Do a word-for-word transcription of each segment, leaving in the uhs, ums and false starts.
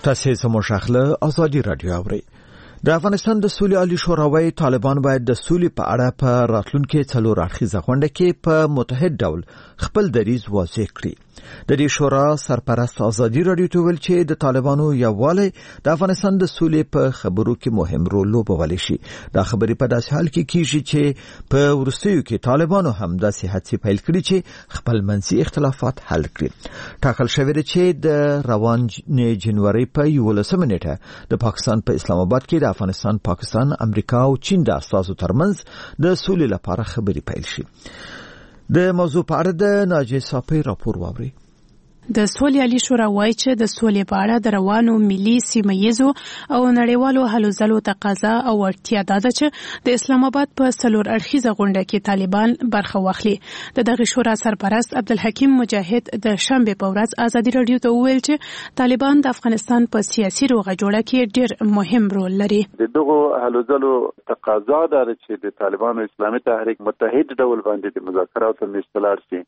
تاسې زموږ شخله ازادي رادیو اورئ. د افغانستان د سولې عالی شورا طالبان باید د سولې په اړه په راتلونکي څلور اړخیزه غونډه کې په متحد ډول خپل دریځ واضح کړي. د دې شورا سرپرست ازادي رادیو ته ویل چې د طالبانو یووالی د افغانستان د سولې په خبرو کې مهم رول لوبولی شي. دا خبرې په داسې حال کې کیږي چې په وروستیو کې طالبانو هم داسې هڅې پیل کړي چې خپل منځي اختلافات حل کړي. ټاکل شوی دی چې د روان جنوري په یولسمه نیټه د پاکستان په اسلام آباد کې د افغانستان، پاکستان، امریکا او چین د اساسو ترمنځ د سولې لپاره خبرې پیل شي. د موضوع په اړه د ناجی صافی راپور واوري. د سولې عالی شورا وایي چې د سولې په اړه د روانو ملي، سیمه‌ییزو او نړیوالو هلو ځلو تقاضا او اړتیا ده چې د اسلام آباد په څلور اړخیزه غونډه کې طالبان برخه واخلي. د دغه شورا سرپرست عبدالحکیم مجاهد د شنبه په ورځ ازادي رادیو ته وویل چې طالبان د افغانستان په سیاسي روغه جوړه کې ډېر مهم رول لري. د دغه هلو ځلو تقاضا ده چې د طالبانو اسلامي تحریک متحد ډول باندې د مذاکراتو مستلار شي.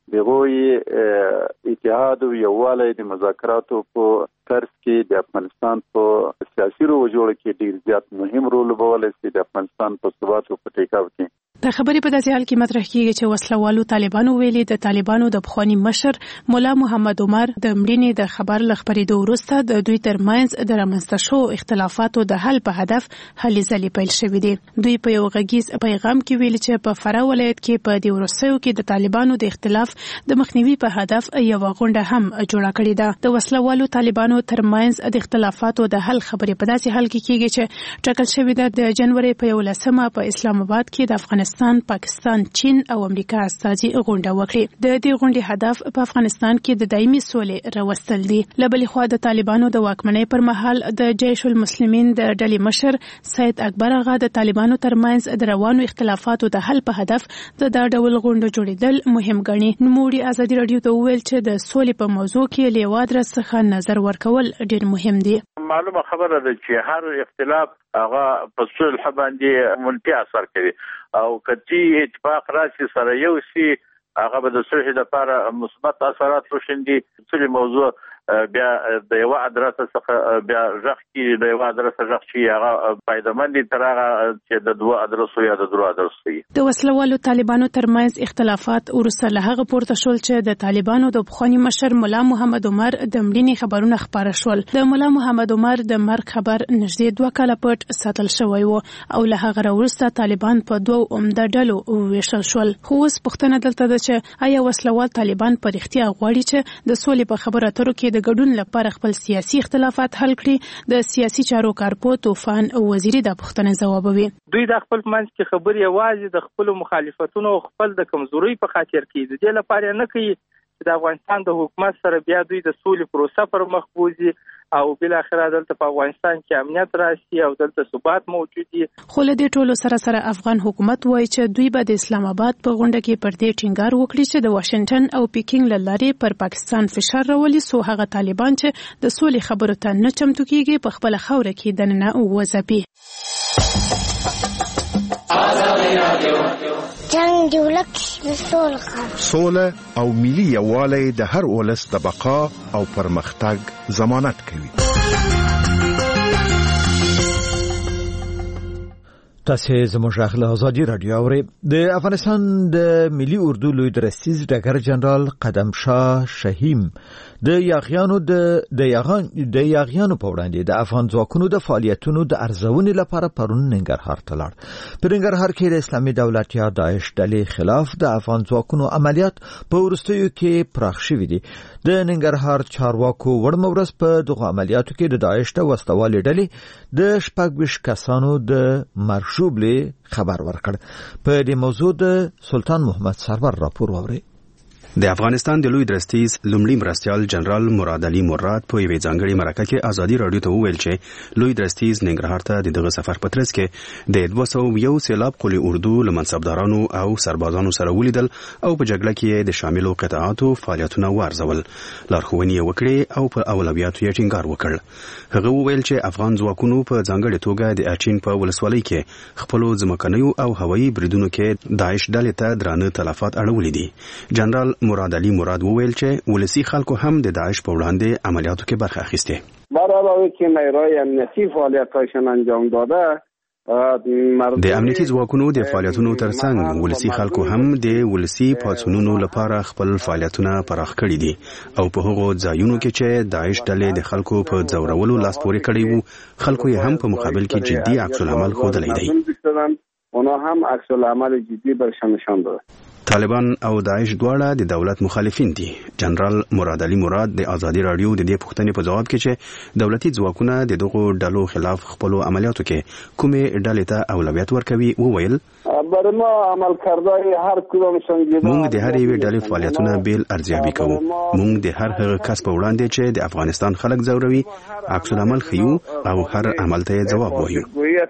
دغه اتحاد یووالی د مذاکراتو په طرز کې د افغانستان په سیاسي روغه جوړه کې ډیر زیات مهم رول لوبولی شي د افغانستان په ثبات او په ټیکاو کې. د خبرې په داسې حال کې مطرح کیږي چې وسلوالو طالبانو ویلي د طالبانو د پخواني مشر مولا محمد عمر د مړینې د خبر لخبرېدو وروسته د دوی ترمنځ د رامنځته شوو اختلافاتو د حل په هدف هلې ځلې پیل شوې دي. دوی په یو غږیز پیغام کې ویلي چې په فراه ولایت کې په دې وروستیو کې د طالبانو د اختلاف د مخنیوي په هدف یو غونډه هم جوړه کړې ده. د وسلوالو طالبانو ترمنځ د اختلافاتو د حل خبرې په داسې حال کې کیږي چې ټاکل شوې ده د جنوري په یولسمه په اسلام آباد کې د افغانستان، پاکستان، چین او امریکا استازي غونډه وکړي. د دې غونډې هدف په افغانستان کې د دایمي سولې راوستل دي. له بلې خوا د طالبانو د واکمنۍ پر مهال د جیش المسلمین د ډلې مشر سید اکبر آغا د طالبانو ترمنځ د روانو اختلافاتو د حل په هدف د دا ډول غونډه جوړېدل مهم ګڼي. نوموړي ازادي رادیو ته وویل چې د سولې په موضوع کې له یو ادرس څخه نظر ورکول ډېر مهم دي. معلومه خبره ده چې هر اختلاف هغه په صلح باندې منفي اثر کوي او کتی اتفاق راشي سره یو شي هغه به د صلح لپاره مثبت اثرات وشندي. څه موضوع بیا د یو ادرس څخه بیا ځخ کی د یو ادرس ځخ شي هغه پایدمن دي تر هغه چې د دوه ادرسو یا د درو ادرسو. د وسلوالو طالبانو ترمنځ اختلافات ورسره له هغه پورته شول چې د طالبانو د پخواني مشر مولا محمد عمر د مړینې خبرونه خبره شول. د مولا محمد عمر د مرګ خبر نږدې دوه کاله پټ ساتل شوی و او له هغه وروسته طالبان په دوه عمده ډلو ویشل شول. خو اوس پوښتنه دلته ده چې آیا وسلوال طالبان په رښتیا غواړي چې د سولې په خبرو اترو کې د ګډون لپاره خپل سیاسي اختلافات حل کړي؟ د سیاسي چارو کارپو طوفان وزیری د پوښتنې ځوابوي. دوی د خپل منځ کې خبرې یوازې د خپل مخالفتونو او خپل د کمزوري په خاطر کوي. د دې لپاره نه کوي چې د افغانستان د حکومت سره بیا دوی د سولې پروسه پر مخ بوزي او بل اخره دلته په افغانستان کې امنیت راشي او دلته ثبات موجود دي. خو له دې ټولو سره سره افغان حکومت وایي چې دوی به د اسلام آباد په غونډه کې پر دې ټینګار وکړي چې د واشنگټن او پیکینګ له لارې پر پاکستان فشار راولي څو هغه طالبان چې د سولې خبرو ته نه چمتو کیږي په خپل خوره کې دننه وځپي. جنگ دی ولک سوله سوله او ملي یووالی د هر ولس د بقا او پرمختګ ضمانت کوي. تاسې زموږ غږ ازادي رادیو اورئ. د افغانستان د ملي اردو لوی درستیز ډګر جنرال قدم شاه شهیم د یاغیانو د د یاغان د یاغیانو په وړاندې د افغان ځواکونو د فعالیتونو د ارزونې لپاره پرون ننګرهار ته لاړ. په ننګرهار کې د اسلامي دولت یا داعش ډلې خلاف د افغان ځواکونو عملیات په وروستیو کې پراخ شوي دي. د ننګرهار چارواکو وړمه ورځ په دغه عملیاتو کې د داعش د وسلوالې ډلې د شپږ ویشت کسانو د مرشوبلې خبر ورکړ. په دې موضوع د سلطان محمد سرور راپور واوري. د افغانستان د لوی درستیز لومړي مرستیال جنرال مراد علي مراد په یوې ځانګړې مرکه کې ازادي رادیو ته وویل چې لوی درستیز ننګرهار ته د دغه سفر په ترڅ کې د دوه سوه یو سیلاب قلي اردو له منصبدارانو او سربازانو سره ولیدل او په جګړه کې د شاملو قطاعاتو فعالیتونه وارزول. لارښوونې یې وکړې او په اولویاتو یې ټینګار وکړ. هغه وویل چې افغان ځواکونو په ځانګړې توګه د اچین په ولسوالۍ کې خپلو ځمکنیو او هوایي بریدونو کې داعش ډلې ته درانه تلفات اړولي دي. جنرال مراد علي مراد وویل چې ولسی خلکو هم د داعش په وړاندې عملیاتو کې برخه اخیسته. برای که نیروی امنیتی فعالیتاشون انجام داده د امنیتي ځواکونو د فعالیتونو ترڅنګ ولسی خلکو هم د ولسی پاتونونو لپاره خپل فعالیتونه پراخ کړي دي او په هغو ځایونو کې چې داعش ډلې د خلکو په ځورولو لاس پورې کړي وو خلکو یې هم په مقابل کې جدي عکس العمل ښودلی دی. اونا هم عکس العمل جدي برشان نشان داده. طالبان او داعش دواړه د دولت مخالفین دي. جنرال مراد علي مراد د آزادي رادیو د دې پوښتنې په جواب کې چې دولتي ځواکونه د دغو ډلو خلاف خپل عملیاتو کې کومې ډلې ته اولویت ورکوي وویل برما عمل کردای هر کدوم سنجیده موږ د هر یوې ډلې فعالیتونه بیل ارزیابي کوو. موږ د هر هغه کس په وړاندې چې د افغانستان خلک ځوروي عکس العمل ښیو او هر عمل ته جواب وایو.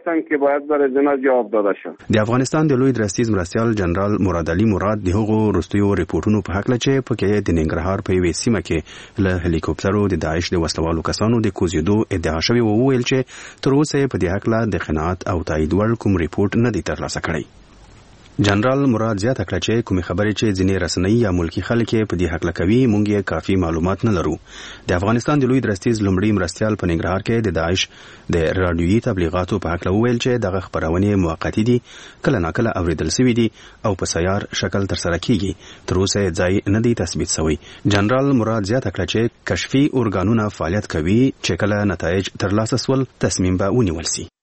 د افغانستان د لوی درستیز مرستیال جنرال مراد علي مراد د هغو وروستیو ریپورتونو په هکله چې پکې د ننګرهار په یوې سیمه کې له هلیکوپټرو د داعش د وسلوالو کسانو د کوزېدو ادعا شوې وویل چې تر اوسه یې په دې هکله د قناعت او تایید وړ کوم ریپورت نه دی ترلاسه کړی. جنرال مراد زیاته کړه چې کومې خبرې چې ځینې رسنۍ یا ملکی خلک په دې هکله کوي موږ یې کافي معلومات نه لرو. د افغانستان د لوی درستیز لومړی مرستیال په ننګرهار کې د داعش د رادیویي تبلیغاتو په هکله وویل چې دغه خپرونې موقتي دي کله ناکله اوریدل شوي دي او په سیار شکل ترسره کیږي تر اوسه ځای نه دی تثبیت شوی. جنرال مراد زیاته کړه چې کشفي ارګانونه فعالیت کوي چې کله نتایج ترلاسه سول تصمیم به ونیول شي.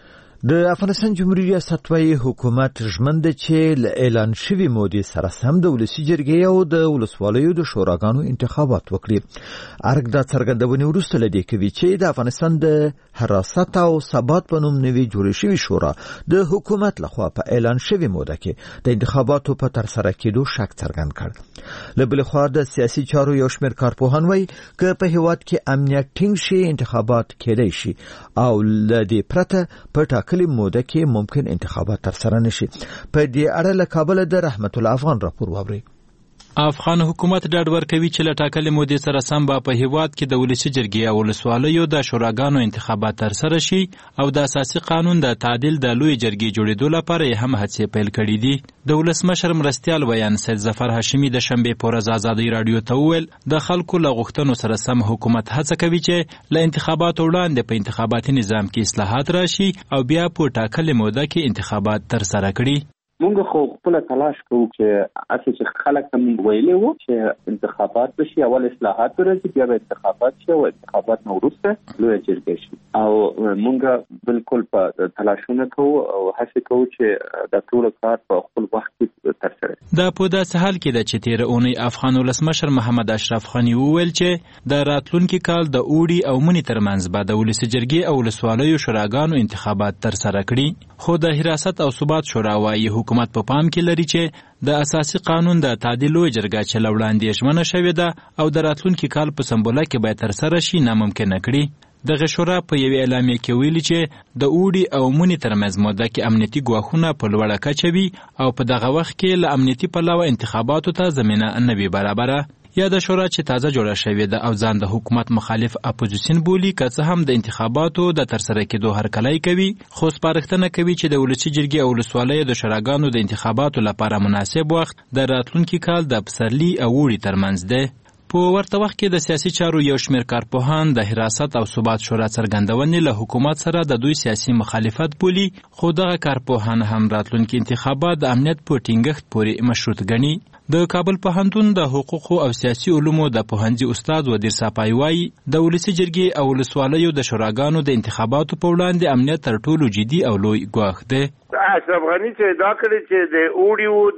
د افغانستان جمهوریت ریاست وايي حکومت ژمنده چې له اعلان شوی مودې سره سم د ولسي جرګې او د ولسوالیو د شوراګانو انتخابات وکړي. ارګ دا څرګندونې وروسته لدې کوي چې د افغانستان د حراست او ثبات په نوم نوي جوړ شوی شورا د حکومت لخوا په اعلان شوی موده کې د انتخاباتو په تر سره کېدو شک څرګند کړ. له بل خوا د سیاسي چارو یو شمېر کارپوهان وايي چې په هیواد کې امنیت ټینګ شي انتخابات کېدای شي او له دې پرته په ټاکلې موده کې ممکن انتخابات تر سره نشي. په دې اړه له کابل د رحمت الله افغان راپور واوري. افغان حکومت ډاډ ورکوي چې له ټاکلې مودې سره سم به په هیواد کې د ولسي جرګې او ولسوالیو د شوراګانو انتخابات تر سره شي او د اساسي قانون د تعدیل د لوی جرګې جوړېدو لپاره یې هم هڅې پیل کړي دي. د ولسمشر مرستیال ویان سید ظفر هاشمي د شنبې په ورځ آزادۍ راډیو ته وویل د خلکو له غوښتنو سره سم حکومت هڅه کوي چې له انتخاباتو وړاندې په انتخاباتي نظام کې اصلاحات راشي او بیا په ټاکلې موده کې انتخابات تر سره کړي. مونږ خو خپل تلاش کوو چې اته چې خلک ته مونږ ویلي وو چې انتخابات بشي اول اصلاحات راځي بیا به انتخابات شي او انتخابات نو وروسته لوی جرګې شي او مونږ بالکل په تلاشونه کوو او هڅه کوو چې د ټول کار په خپل وخت کې ترسره شي. دا په داسې حال کې ده چې تیر اونۍ افغان ولسمشر محمد اشرف غنی وویل چې د راتلونکي کال د اوړي او مني ترمنځ به د ولسي جرګې او ولسوالیو شوراګانو انتخابات ترسره کړي. خو د حراست او ثبات شورا وايي حکومت په پام کې لري چې د اساسي قانون د تعدیل لوی جرګه چې لوړاندې ژمنه شوې ده او د راتلونکي کال په سمبوله کې به ترسره شي ناممکنه کړي. دغه شورا په یوې اعلامیه کې ویلي چې د اوړي او مني ترمنځ موده کې امنیتي ګواښونه په لوړه کچه وي او په دغه وخت کې له امنیتي پلوه انتخاباتو ته زمینه نه وي برابره. یا د شورا چې تازه جوړه شوې ده او ځان د حکومت مخالف اپوزیشن بولي که څه هم د انتخاباتو د ترسره کېدو هرکلی کوي خو سپارښتنه کوي چې د ولسي جرګې او ولسوالیو د شوراګانو د انتخاباتو لپاره مناسب وخت د راتلونکي کال د پسرلي او اوړي ترمنځ دی. په ورته وخت کې د سیاسي چارو یو شمېر کارپوهان د حراست او ثبات شورا څرګندونې له حکومت سره د دوی سیاسي مخالفت بولي خو دغه کارپوهان هم راتلونکي انتخابات د امنیت په ټینګښت پورې مشروط ګڼي. د کابل پوهنتون د حقوقو او سیاسي علومو د پوهنځي استاد ودیر صافای وايي د ولسي جرګې او ولسوالیو د شوراګانو د انتخاباتو په وړاندې امنیت تر ټولو جدي او لوی ګواښ دی. اشرف غني چې دا کړی چې د اوړي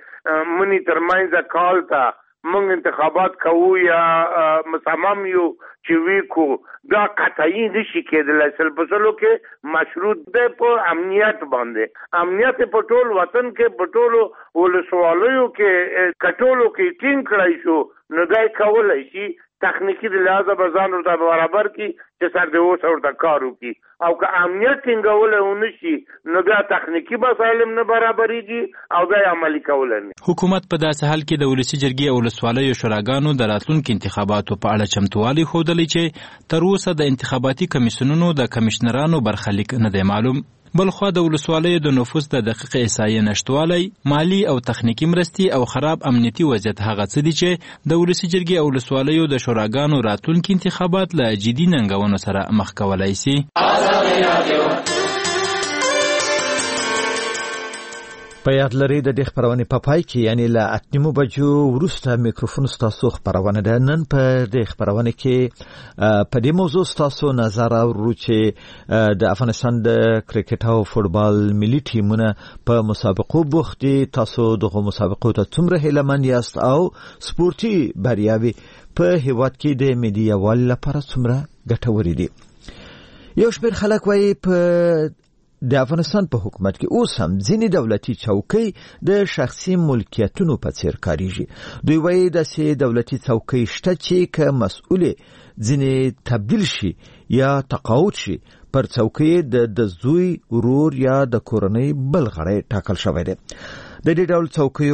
د مني ترمنځ کال ته موږ انتخابات کوو یا مصمم یو چې وی کو دا قطعی نشي کېدلی سل په سلو کې مشروط دی په امنیت باندې. امنیت په ټول وطن کې په ټولو ولسوالیو کې کټولو کې ټینګ کړی شو نو دا کولای شي تخنیکی د لحاظه به ځان ورته برابر کی چې سر د اوس ورته کار وکړي او که امنیت ټینګول ونشي نو بیا تخنیکی مسایل نه برابرېږي او بیا عملي کول نه. حکومت په داسې حال کې د ولسي جرګې او ولسوالیو شوراګانو د راتلونکي انتخاباتو په اړه چمتووالی ښودلی چې تر اوسه د انتخاباتي کمیسیونونو د کمیشنرانو برخلیک نه دی معلوم. بلخوا د ولسوالیو د نفوس د دقیق احصایې نشتوالی، مالی او تخنیکی مرستې او خراب امنیتي وضعیت هغه څه دي چې د ولسي جرګې او ولسوالیو د شوراګانو راتلونکي انتخابات له جدي ننګونو سره مخ کولی سي. په یاد لري د دې خبرونې په پای کې یعنی له اتنیمو بجو وروسته میکروفون ستاسو خبرونه ده. نن په دې خبرونه کې په دې موضوع ستاسو نظر اورو چې د افغانستان د کرکټ او فوتبال ملي ټیمونه په مسابقو بوخت دي. تاسو دغه مسابقو ته څومره هیلمن یاست او سپورتي بریاوي په هیواد کې د ملي یووالي لپاره څومره ګټورې دي؟ یو شمېر خلک وایي په د افغانستان په حکومت کې اوس هم ځینې دولتي چوکۍ د شخصي ملکیتونو په څیر کاریږي. دوی وایي داسې دولتي چوکۍ شته چې که مسؤلې ځینې تبدیل شي یا تقاعد شي پر چوکۍ د زوی، ورور یا د کورنۍ بل غړی ټاکل شوی دی. د دې ډول چوکیو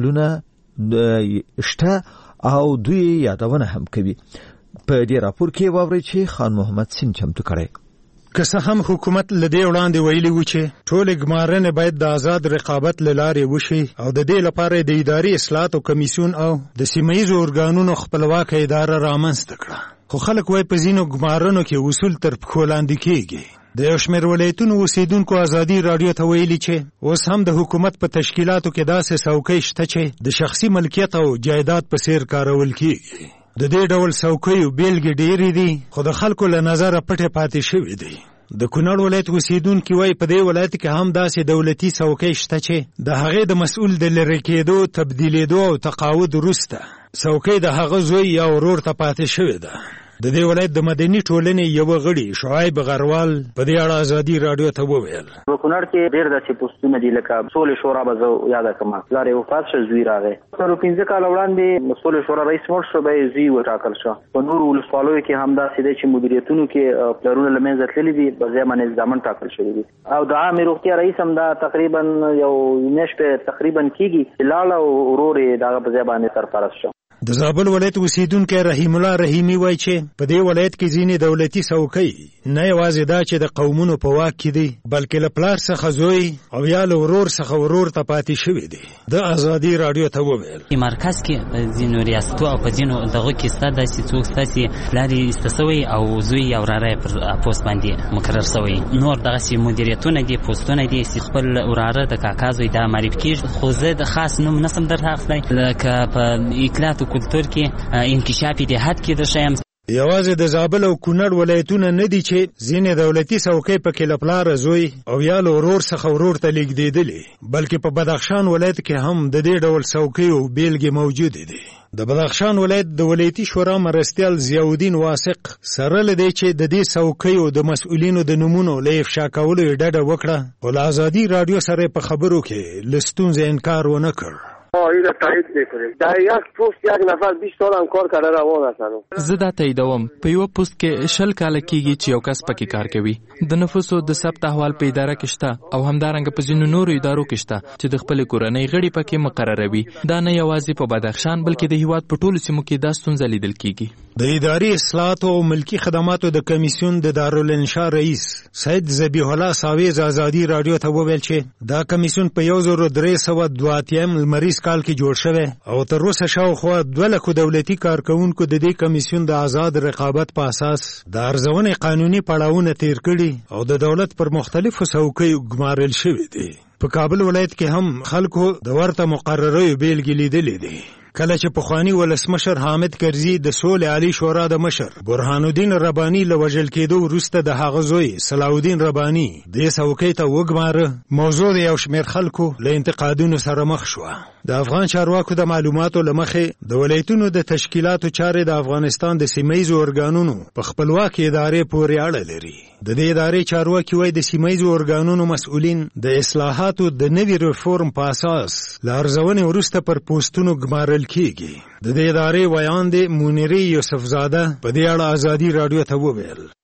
مثالونه شته او دوی یادونه هم کوي. په دې راپور کې واورئ چې خان محمد سین چمتو کړی. که څه هم حکومت له دې وړاندې ویلي و چې ټولې ګمارنې باید د آزاد رقابت له لارې وشي او د دې لپاره د اداري اصلاحاتو کمیسیون او د سیمه ییزو ارګانونو خپلواکه اداره رامنځته کړه، خو خلک وایي په ځینو ګمارنو کې اصول تر پښو لاندې کېږي. د یو شمېر ولایتونو اوسېدونکو ازادي راډیو ته ویلي چې اوس هم د حکومت په تشکیلاتو کې داسې څوکۍ شته چې د شخصي ملکیت او جایداد په څیر کارول کېږي. د دې ډول څوکیو بیلګې ډېرې دي خو د خلکو له نظره پټې پاتې شوې دي. د کونړ ولایت اوسېدونکي وایي په دې ولایت کې هم داسې دولتي څوکۍ شته چې د هغې د مسؤل د لرې کېدو، تبدیلېدو او تقاعد وروسته څوکۍ د هغه زوی یا ورور ته پاتې شوې ده. د دې ولایت د مدني ټولنې یو غړي شعیب غروال په دې اړه ازادي راډیو ته وویل: په کونړ کې ډېر داسې پوسټونه دي لکه سولې شورا به زه یاده کړم، پلار یې وفات شو، زوی راغی. څلور پنځه کاله وړاندې سولې شورا رئیس مړ شو، بیا یې زوی وټاکل شو. په نورو ولسوالیو کې هم داسې دی چې مدیریتونو کې پلرونه له منځه تللي دي، په ځای باندې ځامن ټاکل شوي دي. او د عامې روغتیا رئیس هم دا تقریبا یو میاشت تقریبا کېږي چې لاړه او ورور یې د هغه په ځای باندې سرپرست شو. د زابل ولایت اوسېدونکی رحیم الله رحیمي وایي چې په دې ولایت کې ځینې دولتي څوکۍ نه یوازې دا چې د قومونو په واک کې دي بلکې له پلار څخه زوی او یا له ورور څخه ورور ته پاتې شوي دي. د ازادي راډیو ته وویل: مرکز کې ځینو ریاستو او په ځینو دغه کې ستا داسې څوک ستا چې پلار یې ایسته سوی او زوی یا وراره یې پر پوست باندې مقرر سوی، نور دغسې مدیریتونه دي، پوستونه دي چې خپل وراره د کاکا زوی دا معرفي کېږي. خو زه د خاص نوم نسم درته اخیستی، لکه په اطلاعات کلتور کې انکشافي دهات کې د شیم. یوازې د زابل او کونړ ولایتونه نه دي چې ځینې دولتي څوکۍ پکې له پلاره زوی او یا له ورور څخه ورور ته لیږدېدلې، بلکې په بدخشان ولایت کې هم د دې ډول څوکیو بیلګې موجودې دي. د بدخشان ولایت د ولایتي شورا مرستیال ضیاءالدین واثق سره له دې چې د دې څوکیو د مسؤلینو د نومونو له افشا کولو یې ډډه وکړه، خو له ازادي راډیو سره په خبرو کې له ستونزې انکار ونه کړ. این تایید میکنیم. در یک پست یک نفر بیست سال هم کار کرده روان هستن. زه دا تاییدوم. په یو پست کې شل کاله کېږي چې یو کس پکې کار کوي. د نفوسو د ثبت احوال په اداره کې شته او همدارنګه په ځینو نورو ادارو کې شته چې د خپل کورنۍ غړي پکې مقرروي. دا نه یوازې په بدخشان بلکې د هیواد په ټولو سیمو کې دا ستونزه لیدل کېږي. د اداري اصلاحاتو او ملکی خدماتو د کمیسیون د دارالانشا رئیس سید ذبیح الله ساویز ازادي راډیو ته وویل چې دا کمیسیون په یو زر درې سوه دوه اتیا لمریز کال کې جوړ شوی او تر اوسه شاوخوا دوه لکو دولتي کارکونکو د دې کمیسیون د آزاد رقابت په اساس د ارزونې قانوني پړاوونه تیر کړي او د دولت پر مختلفو څوکیو ګمارل شوي دي. په کابل ولایت کې هم خلکو د ورته مقرریو بیلګې لیدلې دي. کله چې پخوانی ولسمشر حامد کرزي د سولې عالی شورا د مشر برهان الدین رباني له وژل کېدو وروسته د هغه زوی صلاح الدین رباني دې څوکۍ ته وګماره، موضوع د یو شمېر خلکو له انتقادونو سره مخ شوه. د افغان چارواکو د معلوماتو له مخې د ولایتونو د تشکیلاتو چارې د افغانستان د سیمه ییزو ارګانونو په خپلواکې ادارې پورې اړه لري. د دې ادارې چارواکي وایي د سیمه ییزو ارګانونو مسؤلین د اصلاحاتو د نوي ریفورم په اساس له ارزونې وروسته پر پوسټونو ګمارل کېږي. د دې ادارې ویان د منیرې یوسفزاده په دې اړه ازادي راډیو ته وویل: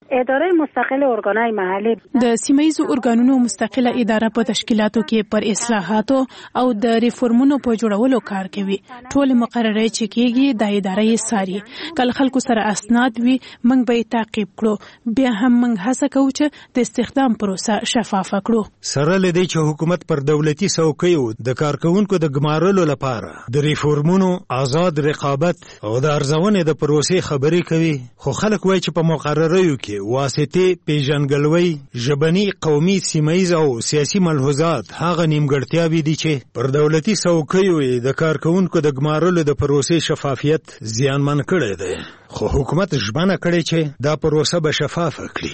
اداره مستقل ارګانای محلي د سیمایي ارګانونو مستقله اداره په تشکیلاتو کې پر اصلاحاتو او د ریفورمونو په جوړولو کار کوي. ټول مقرره چې کیږي د ادارې یې ساري. کله خلکو سره اسناد وي موږ به تعقیب کړو. بیا هم موږ هڅه کوو چې د استخدام پروسه شفاف کړو. سره لدی چې حکومت پر دولتي څوکیو د کارکونکو د ګمارلو لپاره د ریفورمونو آزاد رقابت او د ارزونې د پروسې خبرې کوي، خو خلک وایي چې په مقرریو کې واسطې، پیژنګلوي، ژبني، قومي، سیمایي او سیاسي ملحوظات هغه نیمګړتیاوې دي چې پر دولتي څوکیو د کارکونکو د ګمارلو د پروسې شفافیت زیانمن کړی دی. خو حکومت ژمنه کړې چې دا پروسه به شفافه کړي.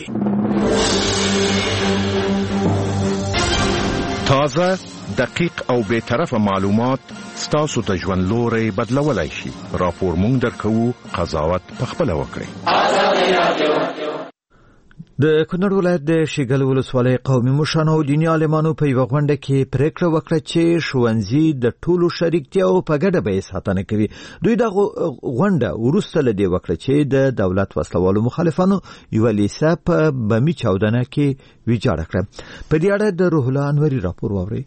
تازه، دقیق او بے طرفه معلومات ستاسو د ژوند لوري بدلولای شي. راپور مونږ درکو، قضاوت پخپله وکړئ. د کونړ ولایت د شیګل ولسوالۍ قومي مشرانو او دیني عالمانو په یوه غونډه کې پریکړه وکړه چې ښوونځي د ټولو شریکتیاو په ګډه به یې ساتنه کوي. دوی دغه غونډه وروسته له دې وکړه چې د دولت وسلوالو مخالفانو یوه لیسه په بمي چاودنه کې ویجاړه کړه. په دې اړه د روح الله انوري راپور واورئ.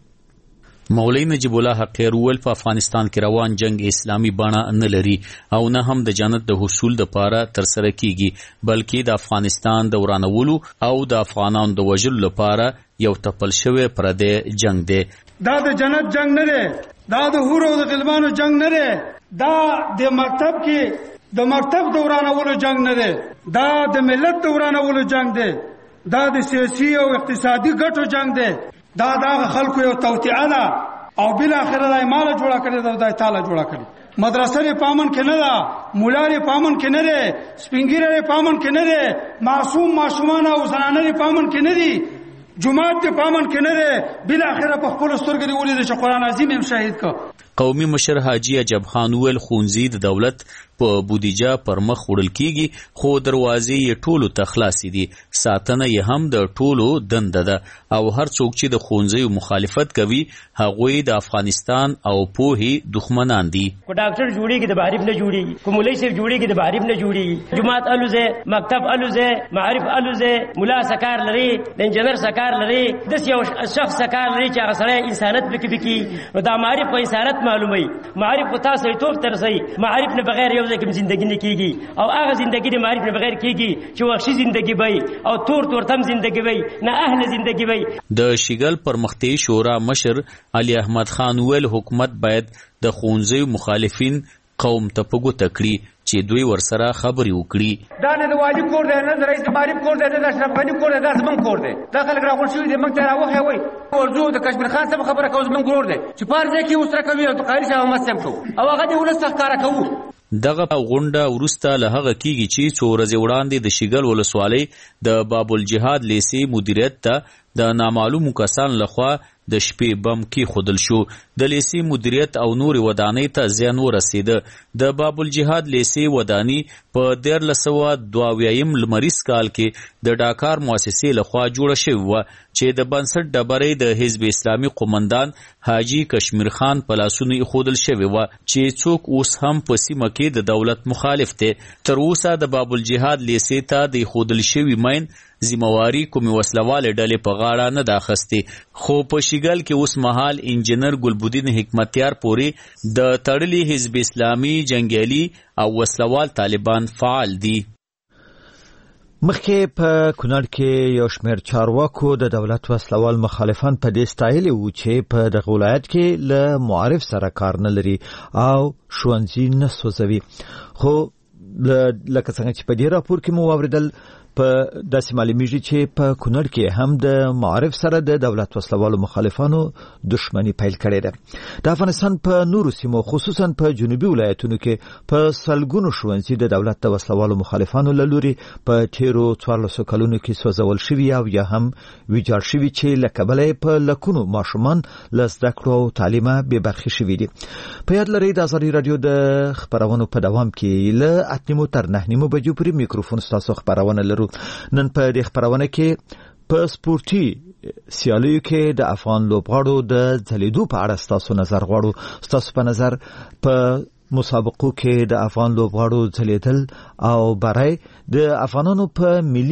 مولوی نجیب الله حقیر ول په افغانستان کې روان جنگ اسلامي بڼه نه لري او نه هم د جنت د حصول لپاره تر سره کیږي، بلکې د افغانستان د ورانولو او د افغانانو د وژلو لپاره یو تپل شوی پردی جنگ دی. دا د جنت جنگ نه دی، دا د حور او د غلمانو جنگ نه دی، دا د مکتب کې د مکتب د ورانولو جنگ نه دی، دا د ملت د ورانولو جنگ دی، دا د سیاسي او اقتصادي ګټو جنگ دی. دا دا خلکو یو توطئه ده او بل اخر دای مال جوړه کړی دا دای تعالی جوړه کړی. مدرسې پامن کې نه ده، مولارې پامن کې نه ده، سپینګیرې پامن کې نه ده، معصوم ماشومان او زنانې پامن کې نه دي، جمعات ته پامن کې نه ده. بل اخر په خپل سترګې دی ولې چې قران عظیم هم شهید کا. قومي مشر حاجی عجب خان ویل ښوونځي د دولت په بودیجه پر مخ وړل کیږي، خو دروازې یې ټولو ته خلاصې دي. ساتنه یې هم د ټولو دنده ده او هر څوک چې د ښوونځیو مخالفت کوي هغوی د افغانستان او پوهې دښمنان دي. کو ډاکټر جوړیږي د معرف نه جوړیږي، کو مولوی صاحب جوړیږي د معرف نه جوړیږي، جماعت الوزه، مکتب الوزه، معرف الوزه، مولا سکار لري، د انجنیر سکار لري، د یو شخص سکار لري چې هغه سره انسانیت پکې پکې نو دا معرف په انسانیت معلومي. معرف په تاسو ته تر ځای معرف نه بغیر یو ځکه زندگی نه کیږي او هغه زندگی د معرف نه بغیر کیږي چې وحشي زندگی وي او تور تور تم زندگی وي، نه اهل زندگی وي. د شیګل پرمختي شورا مشر علي احمد خان ویل حکومت باید د ښوونځیو مخالفین قوم ته په ګوته کړي چې دوی ورسره خبرې وکړي. دا نه د واجب کور دی، نه د رئیس معرف کور دی، نه د اشرف غني کور دی، دا زمونږ کور دی. دا خلک راغونډ شوي دي موږ ته راوښیه وایي ورځو د کشمیر خان صاحب خبره کوو زمونږ ورور دی چې په هر ځای کې ورسره کوي او قایل صاحب هم سم کوو او هغه دې ولس ته ښکاره کوو. دغه غونډه وروسته له هغه کیږي چې څو ورځې وړاندې د شیګل ولسوالۍ د باب الجهاد لیسې مدیریت ته د نامعلومو کسانو لخوا د شپې بم کې خودل شو. د لیسې مدیریت او نور ودانۍ ته زیان ورسېده. د باب الجهاد لیسې ودانۍ په دیارلس سوه دوه اویایم لمریز کال کې د ډاکار مؤسسې لخوا جوړه شوې وه چې د بنسټ ډبرې د حزب اسلامي قومندان حاجی کشمیر خان په لاسونو ایښودل شوې وه چې څوک اوس هم په سیمه کې د دولت مخالف دی. تر اوسه د باب الجهاد لیسې ته د ایښودل شوي مین ذمہواری کومې وسلوالې ډلې په غاړه نه ده اخیستې. خو په شیګل کې اوس مهال انجینر ګلبدین حکمتیار پورې د تړلي حزب اسلامي جنګیالي او وسلوال طالبان فعال دي. مخکې په کونړ کې یو شمېر چارواکو د دولت وسلوال مخالفان په دې ستایلي وو چې په دغه ولایت کې له معارف سره کار نه لري او ښوونځي نه سوځوي. خو لکه څنګه چې په دې راپور کې مو واوریدل په داسې معلومیږي چې په کونړ کې هم د معارف سره د دولت وسلوالو مخالفانو دښمني پیل کړې ده. د افغانستان په نورو سیمو خصوصا په جنوبي ولایتونو کې په سلګونو ښوونځي د دولت د وسلوالو مخالفانو له لوري په تیرو څوارلسو کلونو کې سوځول شوي او یا هم ویجاړ شوي چې له کبله په لکونو ماشومان له زده کړو او تعلیمه بې برخې شوي دي. په یاد لرئ د ازادي راډیو د خبرونو په دوام کې له اته نیمو تر نهه نیمو بجو پورې میکروفون ستاسو خبرونه لرو. نن په دې خبرونه کې په سپورتي سیالیو کې د افغان لوبغاړو د ځلیدو په اړه ستاسو نظر غواړو. ستاسو په نظر په مسابقو کې د افغان لوبغاړو ځلیدل او برای د افغانانو په ملي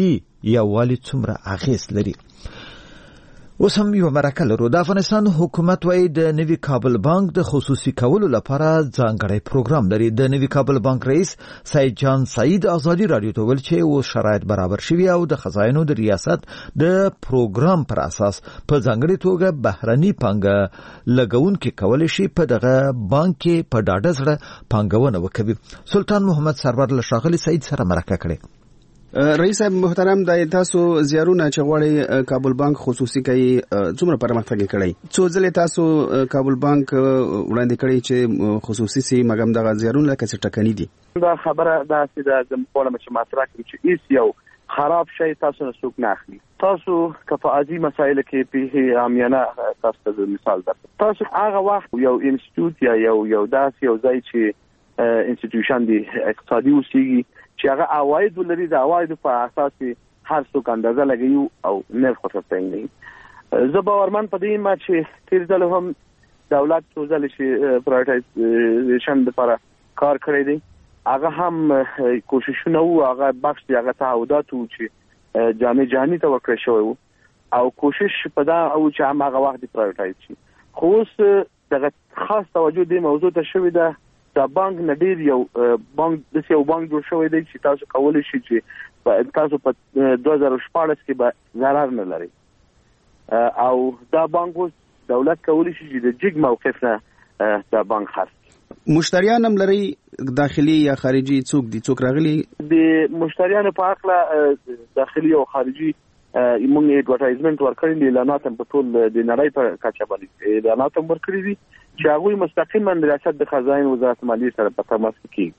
یووالي څومره اغیز لري. اوس هم یو مرکه لرو. د افغانستان حکومت وايي د نوي کابل بانک د خصوصي کولو لپاره ځانګړی پروګرام لري. د نوي کابل بانک رئیس سید جان سعید ازادي رادیو ته ویل چې اوس شرایط برابر شوي او د خزاینو د ریاست د پروګرام پر اساس په ځانګړي توګه بهرني پانګه لګونکي کولی شي په دغه بانک کې په ډاډه زړه پانګونه وکړي. سلطان محمد سرور له ښاغلي سعید سره مرکه کړې. رئیس محترم د تاسو زیارونه چې غواړي کابل بانک خصوصي کوي څومره پرمختګ کړی؟ څو ځله تاسو کابل بانک وړاندې کړی چې خصوصي سي مګم دغه زیارونه لکه څه ټکنی دي؟ دا خبره دا چې د کومه چې مطرح کړي چې ایس یو خراب شي تاسو نه څوک نه اخلي. تاسو کفاعتي مسایل کې په عامیانه تاسو ته مثال درته. تاسو هغه وخت یو انسټیټیوټ یا یو یو داس یو ځای چې انسټیټیوشن دی اقتصادي اوسېږي چې هغه عواید ولري، د عواید په اساس هر څوک اندازه لګي او نرخ ورته ټینګي. زه باورمن پدې ما چې تیر ځل هم دولت څو ځل شي پرایورټایزیشن لپاره کار کړی دی، هغه هم کوششونه وو، هغه بخش دی هغه تعهدات وو چې جامع جهانی ته ورکړی شوی او کوشش په دا او چې هم هغه وخت پرایورټایز شي. خو اوس دغه خاص توجه دې موضوع ته شوی ده. دا بانک نډیر یو بانک د یو بانک جوړ شوی دی چې تاسو کولای شئ چې تاسو په دوه هزار شپاړس کې به ضرر نه لري او دا بانک اوس دولت کولای شي چې د جګ موقف نه دا بانک خرڅ. مشتریان هم لري داخلي یا خارجي څوک دي څوک راغلي؟ د مشتریانو په اړه داخلي او خارجي موږ ایډورټایزمنت ورکړی دی، اعلانات هم په ټول د نړۍ په کچه باندې اعلانات هم ورکړي دي چې هغوی مستقیما د ریاست د خزاین وزارت مالیې سره په تماس کې.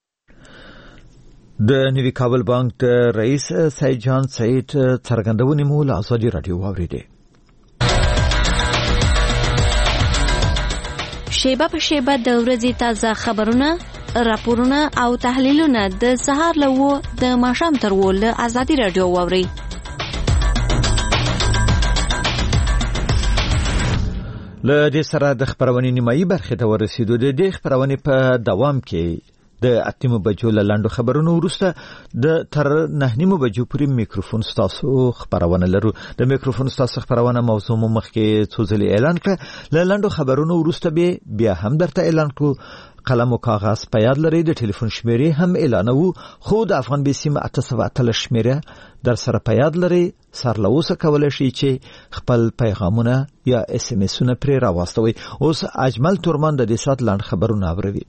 د نوي کابل بانک د رئیس سید جان سعید څرګندونې مو له ازادي راډیو واورېدې. شیبه په شیبه د ورځې تازه خبرونه، راپورونه او تحلیلونه د سهار له وو د ماښام تر وو له ازادي راډیو واورئ. له دې سره د خبرونې نیمایي برخې ته ورسېدو. د دې خبرونې په دوام کې د اتمو بجو له لنډو خبرونو وروسته د تر نه نیمو بجو پورې میکروفون ستاسو خبرونه لرو. د میکروفون ستاسو خبرونه موضوع مو مخکې څو ځلې اعلان کړه. له لنډو خبرونو وروسته به بیا هم درته اعلان کړو. قلم او کاغذ په یاد لرئ. د ټلیفون شمیرې هم اعلانوو، خو د افغان بیسیم اته سوه اتلس شمیره در سره په یاد لرئ. سر له اوسه کولی شئ چې خپل پیغامونه یا اس ام اسونه پرې راواستوئ. اوس اجمل تورمان د دې ساعت لنډ خبرونه اوروي.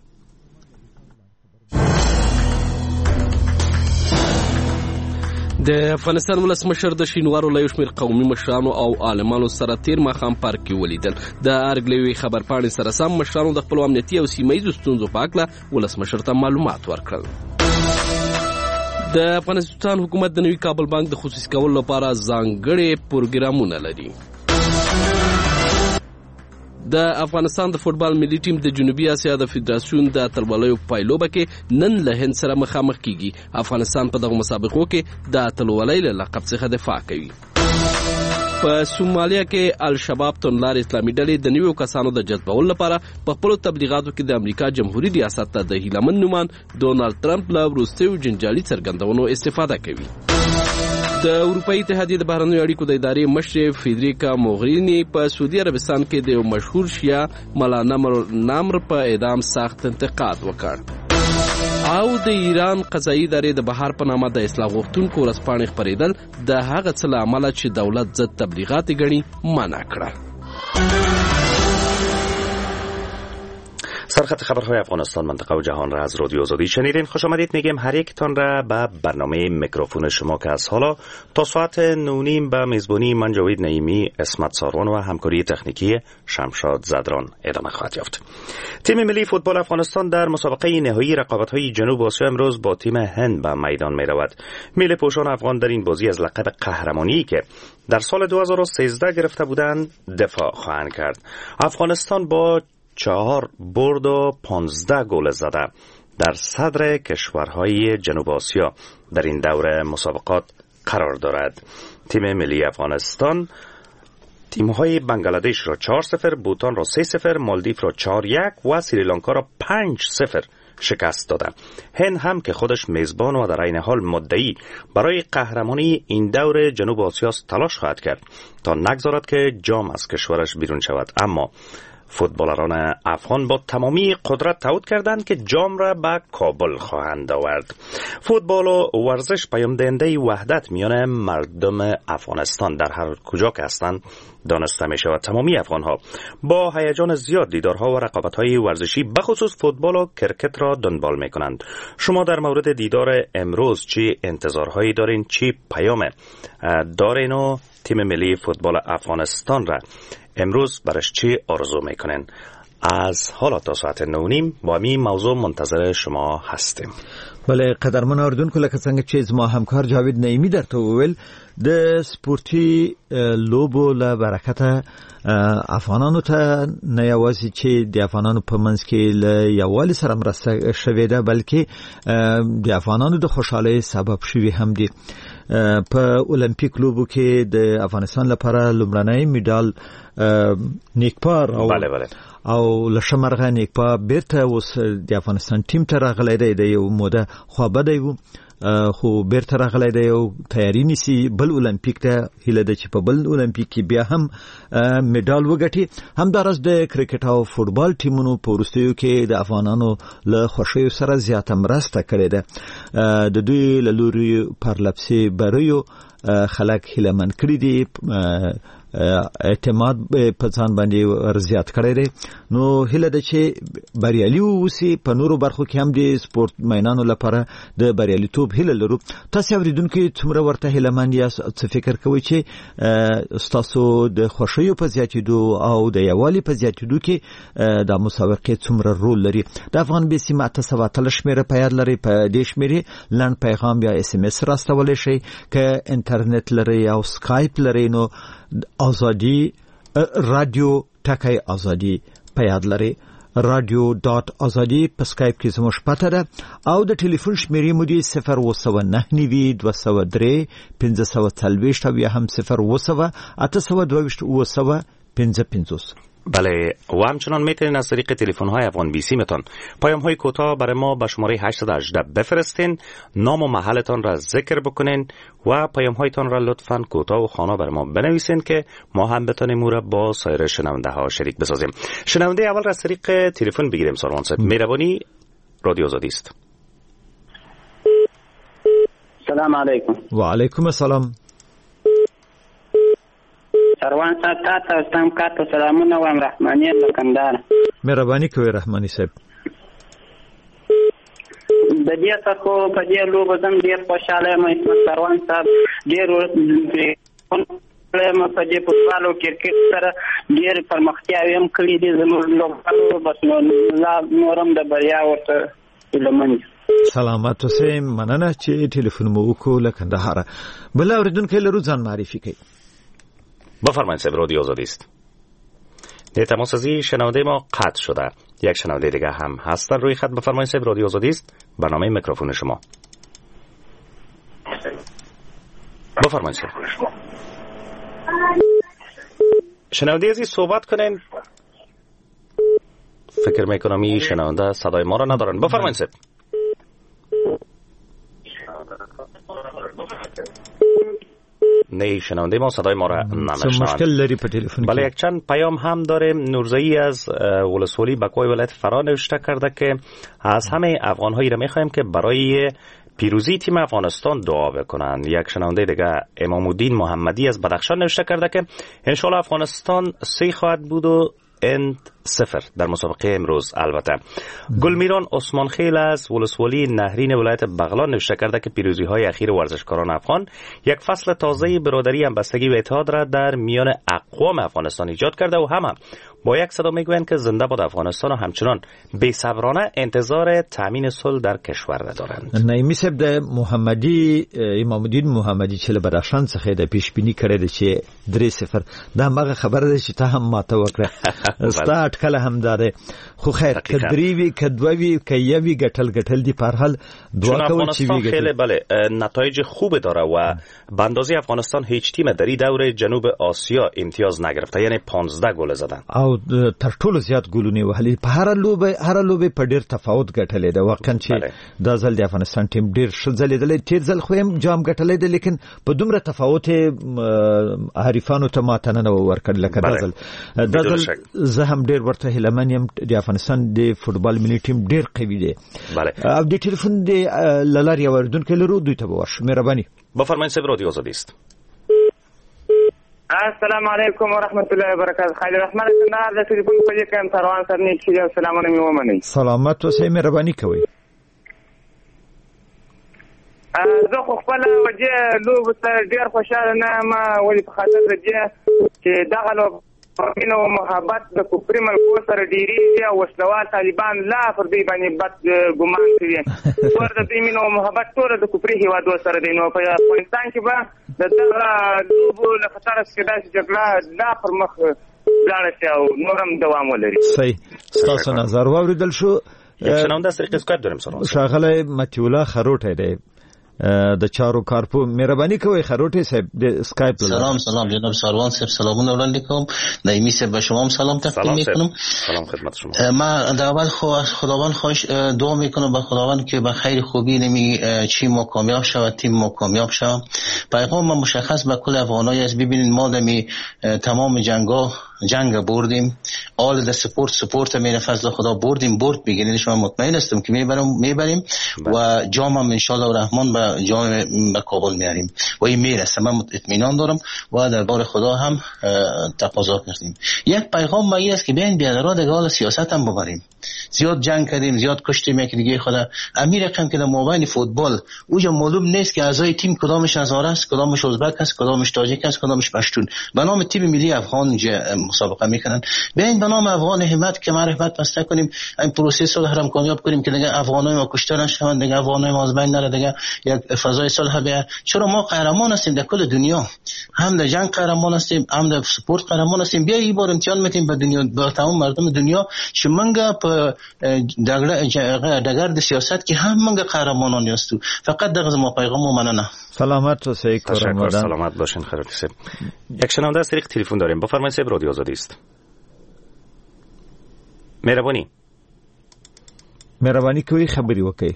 د افغانستان ولسمشر د شینوارو له یو شمېر قومي مشرانو او عالمانو سره تیر ماښام پارک کې ولیدل. د ارګ خبر پاڼې سره سم مشرانو د خپلو امنیتي او سیمهییزو ستونزو په هکله ولسمشر ته معلومات ورکړل. د افغانستان حکومت د نوي کابل بانک د خصوصي کولو لپاره ځانګړي پروګرامونه لري. د افغانستان د فوټبال ملي ټیم د جنوبي اسیا د فدراسیون د اتلولیو پایلوبه کې نن له هند سره مخامخ کیږي. افغانستان په دغه مسابقو کې د اتلولۍ له لقب څخه دفاع کوي. په سومالیا کې الشباب توندلار اسلامي ډلې د نویو کسانو د جذبولو لپاره په خپلو تبلیغاتو کې د امریکا جمهوریت ریاست ته د هیلمن نومان ډونالد ټرمپ له وروستیو جنجالي څرګندونو استفاده کوي. د اروپایي اتحادیې د بهرنیو اړیکو د ادارې مشر فیدریکا موغرینی په سعودي عربستان کې د یو مشهور شیعه ملا نامر په اعدام سخت انتقاد وکړ. او د ایران قضایي ادارې د بهار په نامه د اصلاح غوښتونکو ورځپاڼې خپرېدل د هغه څه له امله چې دولت ضد تبلیغات ګڼي منع کړه. سرخط خبرهای افغانستان، منطقه و جهان را از رادیو آزادی شنیدین. خوش آمدید میگیم هر یکتان را به برنامه میکروفون شما که از حالا تا ساعت نونیم به میزبانی من جاوید نعیمی، اسمت ساروان و همکاری تکنیکی شمشاد زدران ادامه خواهد یافت. تیم ملی فوتبال افغانستان در مسابقه نهایی رقابت‌های جنوب آسیا امروز با تیم هند به میدان می‌رود. میل پوشان افغان در این بازی از لقب قهرمانی که در سال دو هزار و سیزده گرفته بودند دفاع خواهند کرد. افغانستان با چهار برد و پانزده گل زده در صدر کشورهای جنوب آسیا در این دور مسابقات قرار دارد. تیم ملی افغانستان تیم‌های بنگلادش را چهار صفر، بوتان را سه صفر، مالدیو را چهار یک و سریلانکا را پنج صفر شکست داده. هند هم که خودش میزبان و در عین حال مدعی برای قهرمانی این دور جنوب آسیا تلاش خواهد کرد تا نگذارد که جام از کشورش بیرون شود. اما فوتبالران افغان با تمامی قدرت تعهد کردند که جام را به کابل خواهند آورد. فوتبال و ورزش پیام دهنده وحدت میان مردم افغانستان در هر کجا که هستند دانسته می شود. تمامی افغان ها با هیجان زیاد دیدارها و رقابت های ورزشی بخصوص فوتبال و کرکت را دنبال می کنند. شما در مورد دیدار امروز چی انتظارهایی دارین؟ چی پیام دارین و تیم ملی فوتبال افغانستان را امروز برش چی آرزو میکنن؟ از حالا تا ساعت نو نیم با این موضوع منتظر شما هستیم. بله قدرمن اوردونکو لکه څنګه چې زما همکار جاوید نعیمی درته وویل د سپورتي لوبو له برکته افغانانو ته نه یوازې چې د افغانانو په منځ کې له یووالي سره مرسته شوې ده بلکې د افغانانو د خوشحالۍ سبب شوي هم دي. په اولمپیک لوبو کې د افغانستان لپاره لومړنی میډال نیکپار او بله بله او لشمرغه نیکپا بیرته اوس د افغانستان ټیم ته راغلی دی د یو موده خوابدی وو خو بیرته راغلی دی او تیاری نیسي بل اولمپیک ته هیله ده چې په بل اولمپیک کې بیا هم میډال وګټي. همداراز د کرکټ او فوټبال ټیمونو په وروستیو کې د افغانانو له خوښیو سره زیاته مرسته کړې ده. د دوی له لوري پرلپسې بریو خلک هیلهمن کړي دي، اعتماد په ځان باندې ورزیات کړی دی. نو هیله ده چې بریالي اوسي. په نورو برخو کې هم د سپورت مینانو لپاره د بریالیتوب هیله لرو. تاسو اوریدونکو څومره ورته هیلهمن یاست؟ څه فکر کوئ چې ستاسو د خوښیو په زیاتېدو او د یووالي په زیاتېدو کې د مسابقې څومره رول لري؟ د افغان بي سیمه اته سوه اتلس شمېره په یاد لرئ. په دې شمېرې لنډ پیغام یا اس ام اس راستولی شئ. که انټرنیټ لرئ او سکایپ لرئ نو آزادی رادیو ټکی آزادی په یاد لرئ. رادیو ډاټ آزادی په سکایپ کې زموږ پته ده او د ټلیفون شمیرې مو دي صفر اوه سوه نهه نوي دوه سوه درې پنځه سوه څلوېښت او یا هم صفر اوه سوه اته سوه دوه ویشت اوه سوه پنځه پنځوس. بله و همچنان میتونین از طریق تلفن های افغان بی سی متان پیام های کوتاه برای ما به شماره هشت یک هشت بفرستین، نام و محلتان را ذکر بکنین و پیام هایتان را لطفاً کوتاه و خوانا برای ما بنویسین که ما هم بتونیم او را با سایر شنونده ها شریک بسازیم. شنونده اول را از طریق تلفن بگیریم. سارمان صاحب مهربانی، رادیو آزادی است. سلام علیکم. و علیکم السلام. سروان صاحب تاسو ستاسو کاته سلامونه وایم. رحماني لکندار. مهرباني کوي رحماني صاحب. د دې څخه په دې لوبه زم ډیر خوشاله یم. سروان صاحب ډیر له په دې فوټبال او کرکټ سره ډیر پرمختیاوي هم کړی دي. زموږ لوبغاړو بس نو نورم د بریا ورته لمن سلامت اوسئ. مننه چې ټلیفون مو وکړو له کندهار. بل اوریدونکو لرو ځان معرفي کړئ. بفرمایید صاحب، رادیو آزادی است. در تماس ازی شنونده ما قطع شده. یک شنونده دیگه هم هست در روی خط. بفرمایید صاحب، رادیو آزادی است. برنامه میکروفون شما. بفرمایید صاحب. شنونده ازی صحبت کنین. فکر میکنم این شنونده صدای ما را ندارن. بفرمایید صاحب. نه شنونده ما صدای ما را نمیشنوند. مشکل داری په تلفن. بله یک چند پیام هم داریم. نورزایی از ولسوالی بکوی ولایت فرا نوشته کرده که از همه افغان‌هایی را می‌خوایم که برای پیروزی تیم افغانستان دعا بکنند. یک شنونده دیگه امام الدین محمدی از بدخشان نوشته کرده که ان شاء الله افغانستان سه خواهد بود و اند صفر در مسابقه امروز. البته گلمیران عثمان خیل از ولسوالی نهرین ولایت بغلان نوشته کرده که پیروزی های اخیر ورزشکاران افغان یک فصل تازه برادری، همبستگی و اتحاد را در میان اقوام افغانستان ایجاد کرده و همه با یک صدا میگویند که زنده باد افغانستان و همچنان بی‌صبرانه انتظار تامین صلح در کشور را دارند. نایمی صاحب د محمدی امام الدین محمدی چې له بدخشان څخه د پیش بینی کړی دی چې درې صفر دا هغه خبره ده چې ته هم ماته وکړه. ستا اټکل هم ده خو خیر کدری وی کدوی کیوی گټل گټل دی پر حال دعا کوم چې وی خیلی بله نتایج خوب داره و به اندازه افغانستان هیچ تیم در این دور جنوب آسیا امتیاز نگرفته، یعنی پانزده گل زدن او تر ټولو زیات ګولونه وهلي په هر لوبه هر لوبه په ډیر تفاوت ګټلې ده. واقعا چې د ځل د افغانستان ټیم ډیر ښه ځلېدل، تیر ځل خو هم جام ګټلې ده، لیکن په دومره تفاوت حریفانو ته ماته نه ورکړل لکه د ځل د ځل زه هم ډیر ورته هیلمن یم د افغانستان د فوتبال ملي ټیم ډیر قوي دی. او د ټلیفون د لارې اوردونکو لرو دوی ته بورش مهرباني بفرمایید. سب رادیو آزادی است. السلام علیکم و رحمت الله و برکاته. خیلی رحمت الله د ټلیفون په دې کې تروان سره نیک شي. سلامونه می ومنئ. سلامت اوسئ، مهرباني کوئ. زه خو خپل وجه لوب سره ډیر خوشاله نه ما ولې په خاطر د دې چې دغه لوب مینه او محبت د کفري ملکو سره ډیریږي او وسلوال طالبان لا پر دې باندې بد ګمان کوي. ورته دې مینه او محبت ټول د کفري هیوادو سره دی. نو په افغانستان کې به د دغه لوبو له خطر څخه داسې جګړه لا پر مخ لاړه شي او نورم دوام ولري. صحیح، ستاسو نظر واوریدل شو. یک شنونده سره اسکایپ داریم. سلام. شاغله متیولا خروټی دی د چارو کارپو. مهرباني کوئ خروټی صاحب د اسکایپ. سلام سلام جناب ساروان صاحب، سلامونه وړاندې کوم. نایمی صاحب به شما هم سلام تقدیم میکنم. سلام خدمت شما. ما در اول خو از خداوند خواهش دعا میکنم به خداوند که به خیر خوبی نمی چی ما کامیاب شود، تیم ما کامیاب شود. پیغام ما مشخص به کل افغانای است. ببینید ما دمی تمام جنگا جنگ بردیم، آل د سپورت سپورت می فضل خدا بردیم، برد بگیرید. شما مطمئن هستم که میبریم میبریم و جام هم ان شاء الله الرحمن به جام به کابل میاریم و این میرسه. من اطمینان دارم و در بار خدا هم تقاضا کردیم. یک پیغام ما این است که بیاین بیادرها دیگه حال سیاست هم ببریم. زیاد جنگ کردیم، زیاد کشتیم یک دیگه خدا. امیر رقم که در مابین فوتبال اوجا معلوم نیست که اعضای تیم کدامش هزاره است، کدامش ازبک است، کدامش تاجیک است، کدامش پشتون. به نام تیم ملی افغان مسابقه میکنن. بیاین به نام افغان همت که معرفت بسته کنیم، این پروسه صلح را کامیاب کنیم که دیگه افغانای ما کشته نشوند، دیگه افغانای ما از بین نره، دیگه یک فضای صلح بیاد. چرا ما قهرمان هستیم در کل دنیا، هم در جنگ قهرمان هستیم، هم در سپورت قهرمان هستیم. بیا این بار امتحان میتیم به دنیا، به تمام مردم دنیا که منگا په دگرد سیاست که هم منگا قهرمانان هستو. فقط دغه ما پیغام و مننه. سلامت و سعی تشکر. سلامت باشین. خیلی سب یک شنونده از طریق تلفن داریم. بفرمایید. سب رادیو آزادی است. مهربانی مهرباني کوي خبري وکي.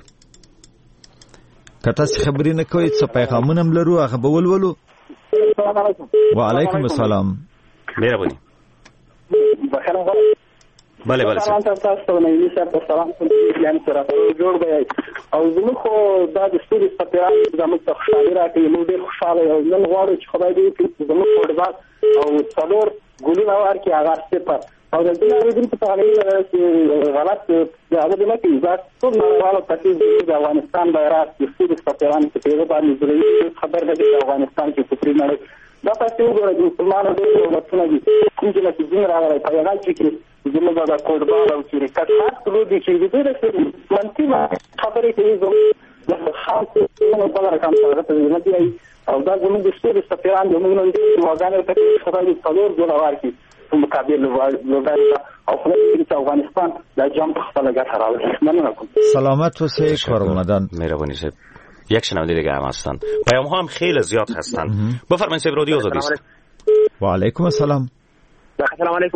کته خبري نه کوي څه پیغامونه هم لرو هغه به ولولو. السلام علیکم. وعلیکم السلام. مهرباني. بخیر غواړم. بله بله. سلام تاسو ته نه یې سره سلام کوم یان سره جوړ دی او زموږ خو دا د ستوري سپیران زموږ ته خوشاله راکړي. موږ ډېر خوشاله یو نن غواړو چې خدای دې زموږ فوټبال او څلور ګولونه ورکړي هغه صفر او د دې اړین په اړه چې غلط هغه نه کوي. دا ټول نړیوال ترتیب د افغانستان بیرغ د ستوري سپیران په پیغام باندې ضروري خبر ده چې افغانستان کې کفري نه دا پاتې وګورئ. د مسلمانانو د وطن دي کوم چې نه دین راغلی په هغه چې زموږ د فوټبال او کرکټ هر څه دي چې د دې منطقي خبرې کوي. زموږ خاص نو په اړه کوم څه راته نه دی او دا زموږ د ستوري سفیران د موږ نن دي واګانې ته خبرې څلور ډول ورکړي په مقابل لوګاري او خپل چې افغانستان د جام په خپل ګټه راوړي. مننه کوم. سلامت و سعی کارمندان. مهربانی صاحب. یک شنونده دیگه هم هستن. پیام ها هم خیلی زیاد هستن. بفرمایید. سب رادیو آزادی است. و علیکم السلام. السلام علیکم.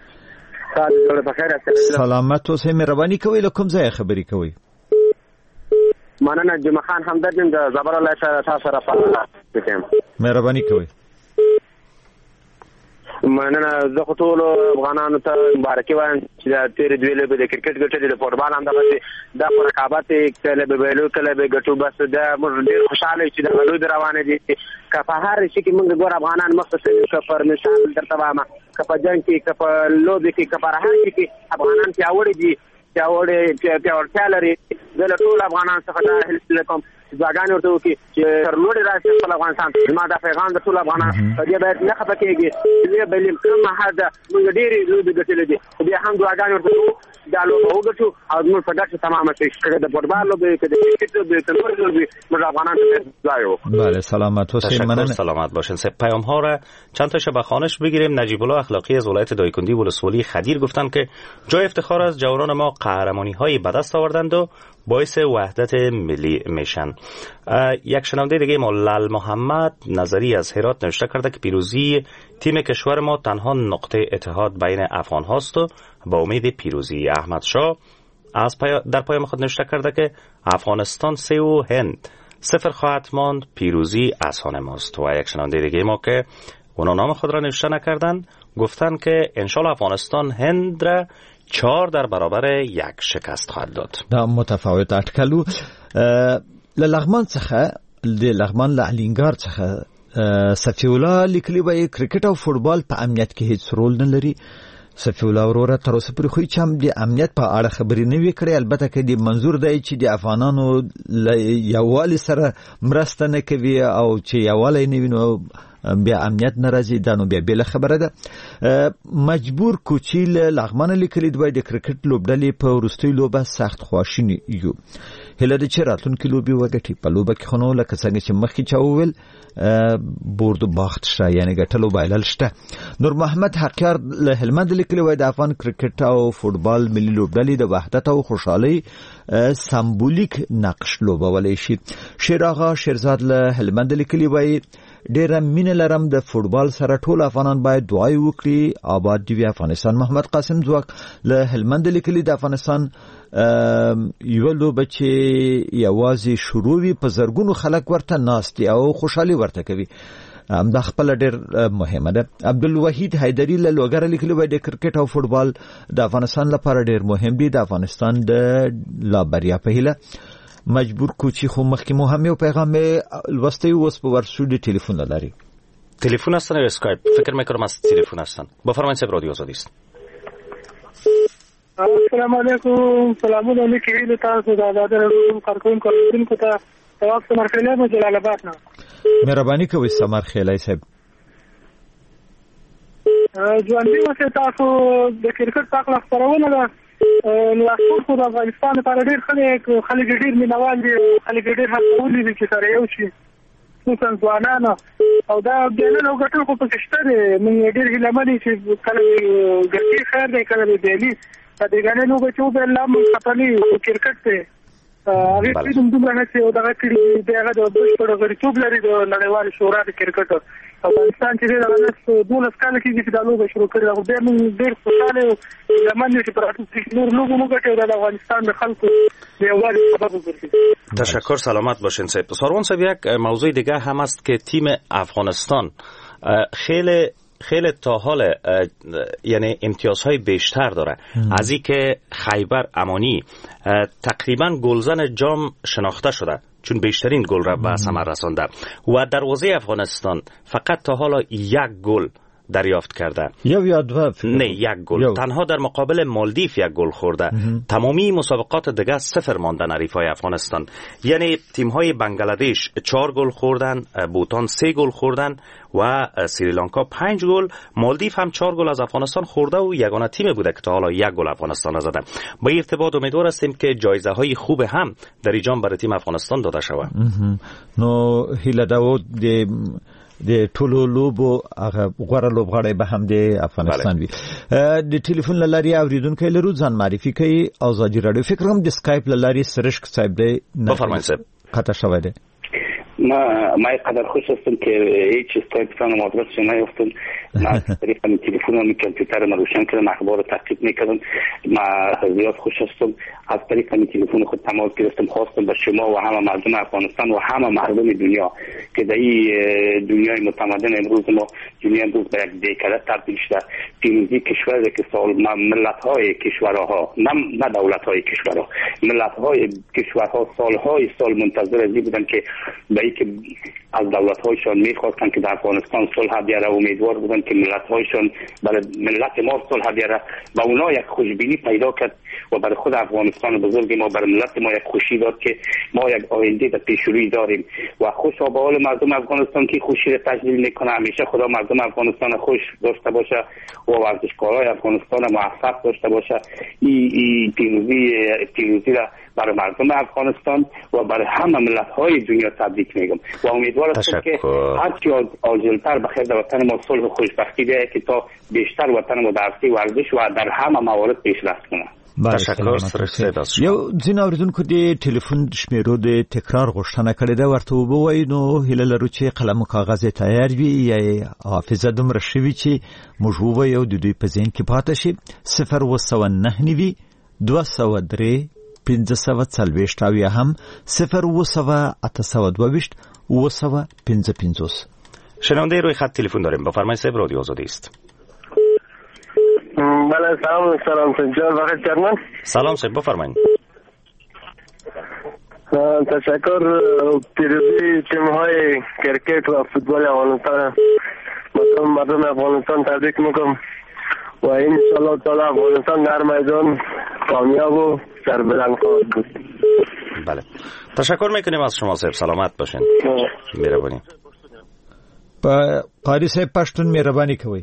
سلامت اوسئ. مهرباني کوئ له کوم ځای خبرې کوئ؟ مننه. جمعه خان همدرد یم د زابل ولایت تاسو سره فعال. مهرباني کوئ. مننه. زه خو ټول افغانانو ته مبارکي وایم چې د تېرې دوې لوبې د کرکټ ګټلې، د فوټبال هم دغسې دا په رقابت کله به ویلو کله به ګټو. بس دا موږ ډېر خوشحاله یو چې دغه لوبې روانې دي. که په هر شي کې موږ ګور افغانان مخته شوي، که پر مثال درته وایم که په جنګ کې، که په لوبې کې، که په هر شي کې افغانان پیاوړي دي. پیاوړی پیاوړتیا لري زه له ټول افغانان څخه دا هیله کوم چې ځاګانې ورته وکړي چې تر لوړې راشي خپل افغانستان زما دا پیغام د ټول افغانان په دې باید نه خفه کېږي چې بلې کومه حده موږ ډېرې لوبې ګټلې دي خو بیا هم دعاګانې ورته وکړو دا لوبه وګټو او زموږ په ګټه تمامه شي که د فوټبال لوبې که د کرکټ لوبې که نورې لوبې موږ افغانان ته ځای وکړو. بله سلامت حسین مننه. سلامت باشین. سه پیام ها را چند تاشو به خوانش بگیریم. نجیب الله اخلاقی از ولایت دایکندی ولسوالی خدیر گفتند که جای افتخار از جوانان ما قهرمانی های به دست آوردند و باعث وحدت ملی میشن. یک شنونده دیگه ما لال محمد نظری از هرات نوشته کرده که پیروزی تیم کشور ما تنها نقطه اتحاد بین افغان هاست و با امید پیروزی. احمد شاه از پای در پیام خود نوشته کرده که افغانستان سه و هند صفر خواهد ماند، پیروزی از آن ماست. و یک شنونده دیگه ما که اونا نام خود را نوشته نکردن گفتن که انشالله افغانستان هند را چهار در برابر یک شکست خواهد داد. دا متفاوت اټکلو له لغمان څخه د لغمان له علینګار څخه صفی الله لیکلی وای کرکټ او فوټبال په امنیت کې هیڅ رول نه لري. صفی الله وروره تر اوسه پورې خو چې هم د امنیت په اړه خبرې نه وی کړې، البته کې د منظور دی چې د افغانانو یووالي سره مرسته نه کوي او چې یووالی نه وینو بیا امنیت ناراضي دانو بیا بل خبره ده. مجبور کوچی له لغمان لیکلی دوی د کرکټ لوبډلې په ورستۍ لوبه سخت خواشینی یو. هله د چراتونکو لوبي وګټي په لوبه کې خنو لکه څنګه چې مخکې چاوول بورد باخت شته یعنی ګټلو بایلل شته. نور محمد حقیار له هلمند لیکلی وای د افغان کرکټ او فوټبال ملي لوبډلې د وحدت او خوشحالي سمبولیک نقش لوبولای شي. شیراغا شیرزاد له هلمند لیکلی وای ډیره مینه لرم د فوټبال سره ټول افغانان باید دعای وکړي آباد دی افغانستان. محمد قاسم ځواک له هلمند لیکلی د افغانستان یو لوبه چې یوازې شروع وي په زرګونو خلک ورته ناستي او خوشحالي ورته کوي هم د خپل ډیر مهمه ده. عبدالوحید حیدری له لوګر لیکلی وای د کرکټ او فوټبال د افغانستان لپاره ډیر مهم دي. د افغانستان د لا بریا په هیله مجبور کوچی خو مخکې مو هم یو پیغام لوستی اوس په ورسو د تلیفون لري. تلیفون هستن یا اسکایپ؟ فکر میکنم از تلیفون هستن. بفرمایید سب رادیو آزادی است. السلام علیکم. سلامونه علیکم تاسو د آزاد رادیو کارکون کوونکو ته تواب سمرخیلی مو جلال آباد نه. مهرباني کوئ سمرخیلی صاحب. ژوندي اوسئ. تاسو د کرکټ په اړه خبرونه ده نو خو د افغانستان لپاره ډېر خلک خلک ډېر مینوال دي خلک ډېر هڅولي دي چې سره یو شي خصوصا ځوانان او دا بیلل او ګټل خو پکې شته دي. موږ ډېر هیله مند چې کله ګټي خیر دی کله بیلي د دې نو چې په لام خپلې کرکټ ته هغه په دومره نه چې دا کړي دی هغه د بشپړ غریتوب لري د نړیوال شورا د کرکټ افغانستان چې دا له دولس کال کې چې دا لوبه شروع کړې او ډېر ډېر خوشاله زمانه چې پراتو نور لوبه مو ګټي د افغانستان د خلکو دیوالي سبب وګرځي. تشکر. سلامت باشین صاحب. ساروان صاحب یک موضوع دیگه هم است که تیم افغانستان خیلی خیلی تا حال یعنی امتیازهای بیشتر داره از این که خیبر امانی تقریبا گلزن جام شناخته شده چون بیشترین گل را به ثمر رسانده و دروازه افغانستان فقط تا حالا یک گل دریافت کرده. یا یا دو نه یک گل یو. تنها در مقابل مالدیف یک گل خورده. تمامی مسابقات دیگه صفر ماندن حریفای افغانستان. یعنی تیم های بنگلادش چهار گل خوردن، بوتان سه گل خوردن و سریلانکا پنج گل. مالدیف هم چهار گل از افغانستان خورده و یگانه تیم بوده که تا حالا یک گل افغانستان زده. با این ارتباط امیدوار هستیم که جایزه های خوب هم در ایجام برای تیم افغانستان داده شود. نو هیله داود د ټولو لوبو هغه غوړه لوبغاړی به هم د افغانستان وي. د ټلیفون لاري اوریدونکو لرو ځان معرفي کوي آزادي رادیو. فکر کوم د اسکایپ لاري سرشک صاحب دی. بفرمایید صاحب. قطع شوی دی. ما ما قدر خوش هستم که هیچ اسکایپ فان آدرس نیافتم. ما از طریق تلفن و کامپیوتر ما روشن کردم اخبار تعقیب میکردم. ما زیاد خوش هستم از طریق تلفن خود تماس گرفتم خواستم به شما و همه مردم افغانستان و همه مردم دنیا که در این دنیای متمدن امروز ما دنیا امروز به یک دیکاده تبدیل شده. پیروزی کشوری که سال ملت های کشورها نه نه دولت های کشورها ملت های کشورها سالهای سال منتظر ازی بودن که به این که از دولت‌هایشان می‌خواستند که در افغانستان صلح بیاره، امیدوار بودند که ملت‌هایشان برای ملت ما صلح بیاره و اونا یک خوشبینی پیدا کرد و برای خود افغانستان بزرگ ما، برای ملت ما یک خوشی داد که ما یک آینده در پیش روی داریم و خوشا به حال مردم افغانستان که خوشی را تجلیل میکنه. همیشه خدا مردم افغانستان خوش داشته باشه و ورزشکارای افغانستان موفق داشته باشه. این ای پیروزی پیروزی را برای مردم افغانستان و برای همه ملت‌های دنیا تبریک میگم و امیدوار هستم که هرچی عاجل‌تر به خیر وطن ما صلح و خوشبختی بیاید که تا بیشتر وطن ما در ورزش و در همه موارد پیشرفت کنه. تشکر سره یو ځین اوریدونکو د ټلیفون شمیرو د تکرار غوښتنه کړې ده، ورته ووایي نو هیله لرو چې قلم او کاغذ یې تیار وي یا حافظه دومره شوي چې موږ ووایو د دوی په ذهن کې پاته شي. صفر اووه سوه نهه نوي دوه سوه درې پنځه سوه څلوېښت او یا هم صفر اووه سوه اته سوه دوه ویشت اووه سوه پنځه پنځوس. شنونده روی خط تلفن داریم. بفرمایید صاحب، رادیو آزادی است. بله سلام سلام سنجار وقت چرمن. سلام صاحب بفرمایید. تشکر. پیروزی تیم‌های کرکٹ و فوتبال افغانستان مردم مردم افغانستان تبریک میکنم و ان شاء الله تعالی افغانستان در میدان کامیاب و سربلند خواهد بود. بله تشکر میکنیم از شما صاحب، سلامت باشین. مهربانی. په قاری صاحب پښتون مهرباني کوي.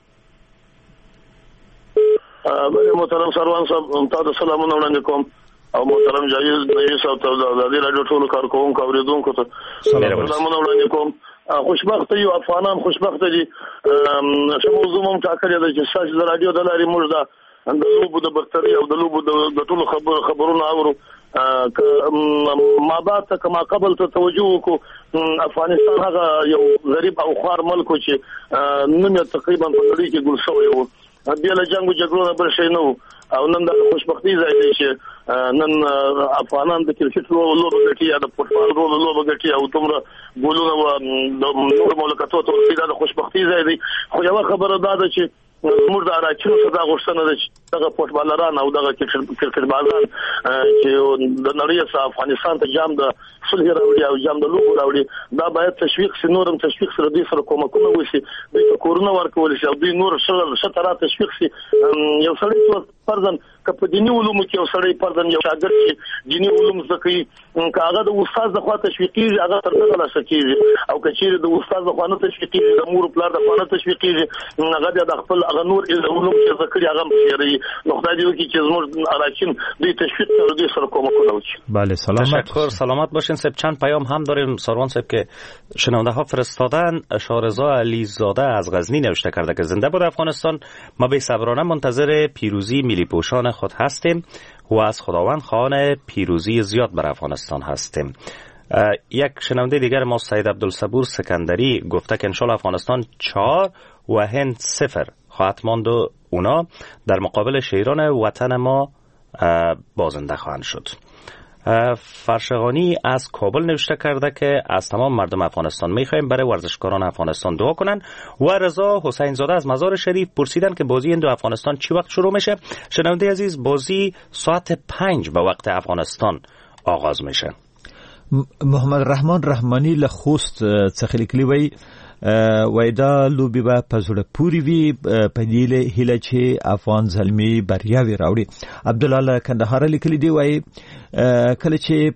بله محترم سروان صاحب تاسو سلامونه وړاندې کوم او محترم جایز نبی صاحب ته د ازادي رادیو ټولو کارکوونکو اوریدونکو ته سلامونه وړاندې کوم. خوشبخت یو افغانان خوشبخت دي چې موضوع مم ټاکلې ده چې ساج د رادیو د لارې موږ د لوبو د برتري او د لوبو د ټولو خبر خبرونه اورو. ما بعد ته کما قبل ته توجه وکړو افغانستان هغه یو غریب او خوار ملک چې نن تقریبا په نړۍ کې ګل شوی و. بیا له جنگ او جګړو نه بل شي نه او نن د خوشبختی ځای دی چې نن افغانان د کرکټ لوبه ګټي یا د فوټبال لوبه ګټي او دومره ګولونه او د نور مملکتونو ته د خوشبختی ځای دی. خو یو خبره دا ده چې زموږ د اراچینو څخه دا غوښتنه ده چې دغه فوټبالران او دغه کرکټ بازان چې د نړۍ څخه افغانستان ته جام د صلح راوړي او جام د لوبو راوړي دا باید تشویق شي، نورم تشویق سره دوی سره کومکونه وشي، دوی ته کورونه ورکول شي او دوی نور شتره تشویق شي. یو سړی پردن که په دیني علومو کې یو سړی پردن یو شاګرد چې دیني علوم زده کوي که هغه د استاد د خوا تشویقېږي هغه تر څه لا شکېږي او که چیرې د استاد د خوا نه تشویقېږي د مور پلار د خوا نه تشویقېږي هغه د خپل هغه نور علوم چې زده کړي هغه مخیروي. نو خدای دې وکړي چې زموږ اراکین دوی تشویق سره دوی سره کومکونه وکړي. بله سلامت تشکر سلامت باشین صاحب. چند پیام هم داریم سروان صاحب که شنونده ها فرستادن. شارزا علیزاده از غزنی نوشته کرده که زنده باد افغانستان، ما به صبرانه منتظر پیروزی ملی پوشان خود هستیم و از خداوند خواهان پیروزی زیاد بر افغانستان هستیم. یک شنونده دیگر ما سید عبدالصبور سکندری گفته که انشالله افغانستان چهار و هند صفر خواهد ماند و اونا در مقابل شیران وطن ما بازنده خواهند شد. فرشغانی از کابل نوشته کرده که از تمام مردم افغانستان میخوایم برای ورزشکاران افغانستان دعا کنن. و رضا حسین زاده از مزار شریف پرسیدن که بازی هند و افغانستان چی وقت شروع میشه. شنونده عزیز بازی ساعت پنج به وقت افغانستان آغاز میشه. محمد رحمان رحمانی له خوست څخه لیکلی وی وای دا لوبي به په زړه پوری وي په دې هیله چې افغان زلمی بریاوي راوړي. عبد الله کندهار لیکلی دی وای کله چې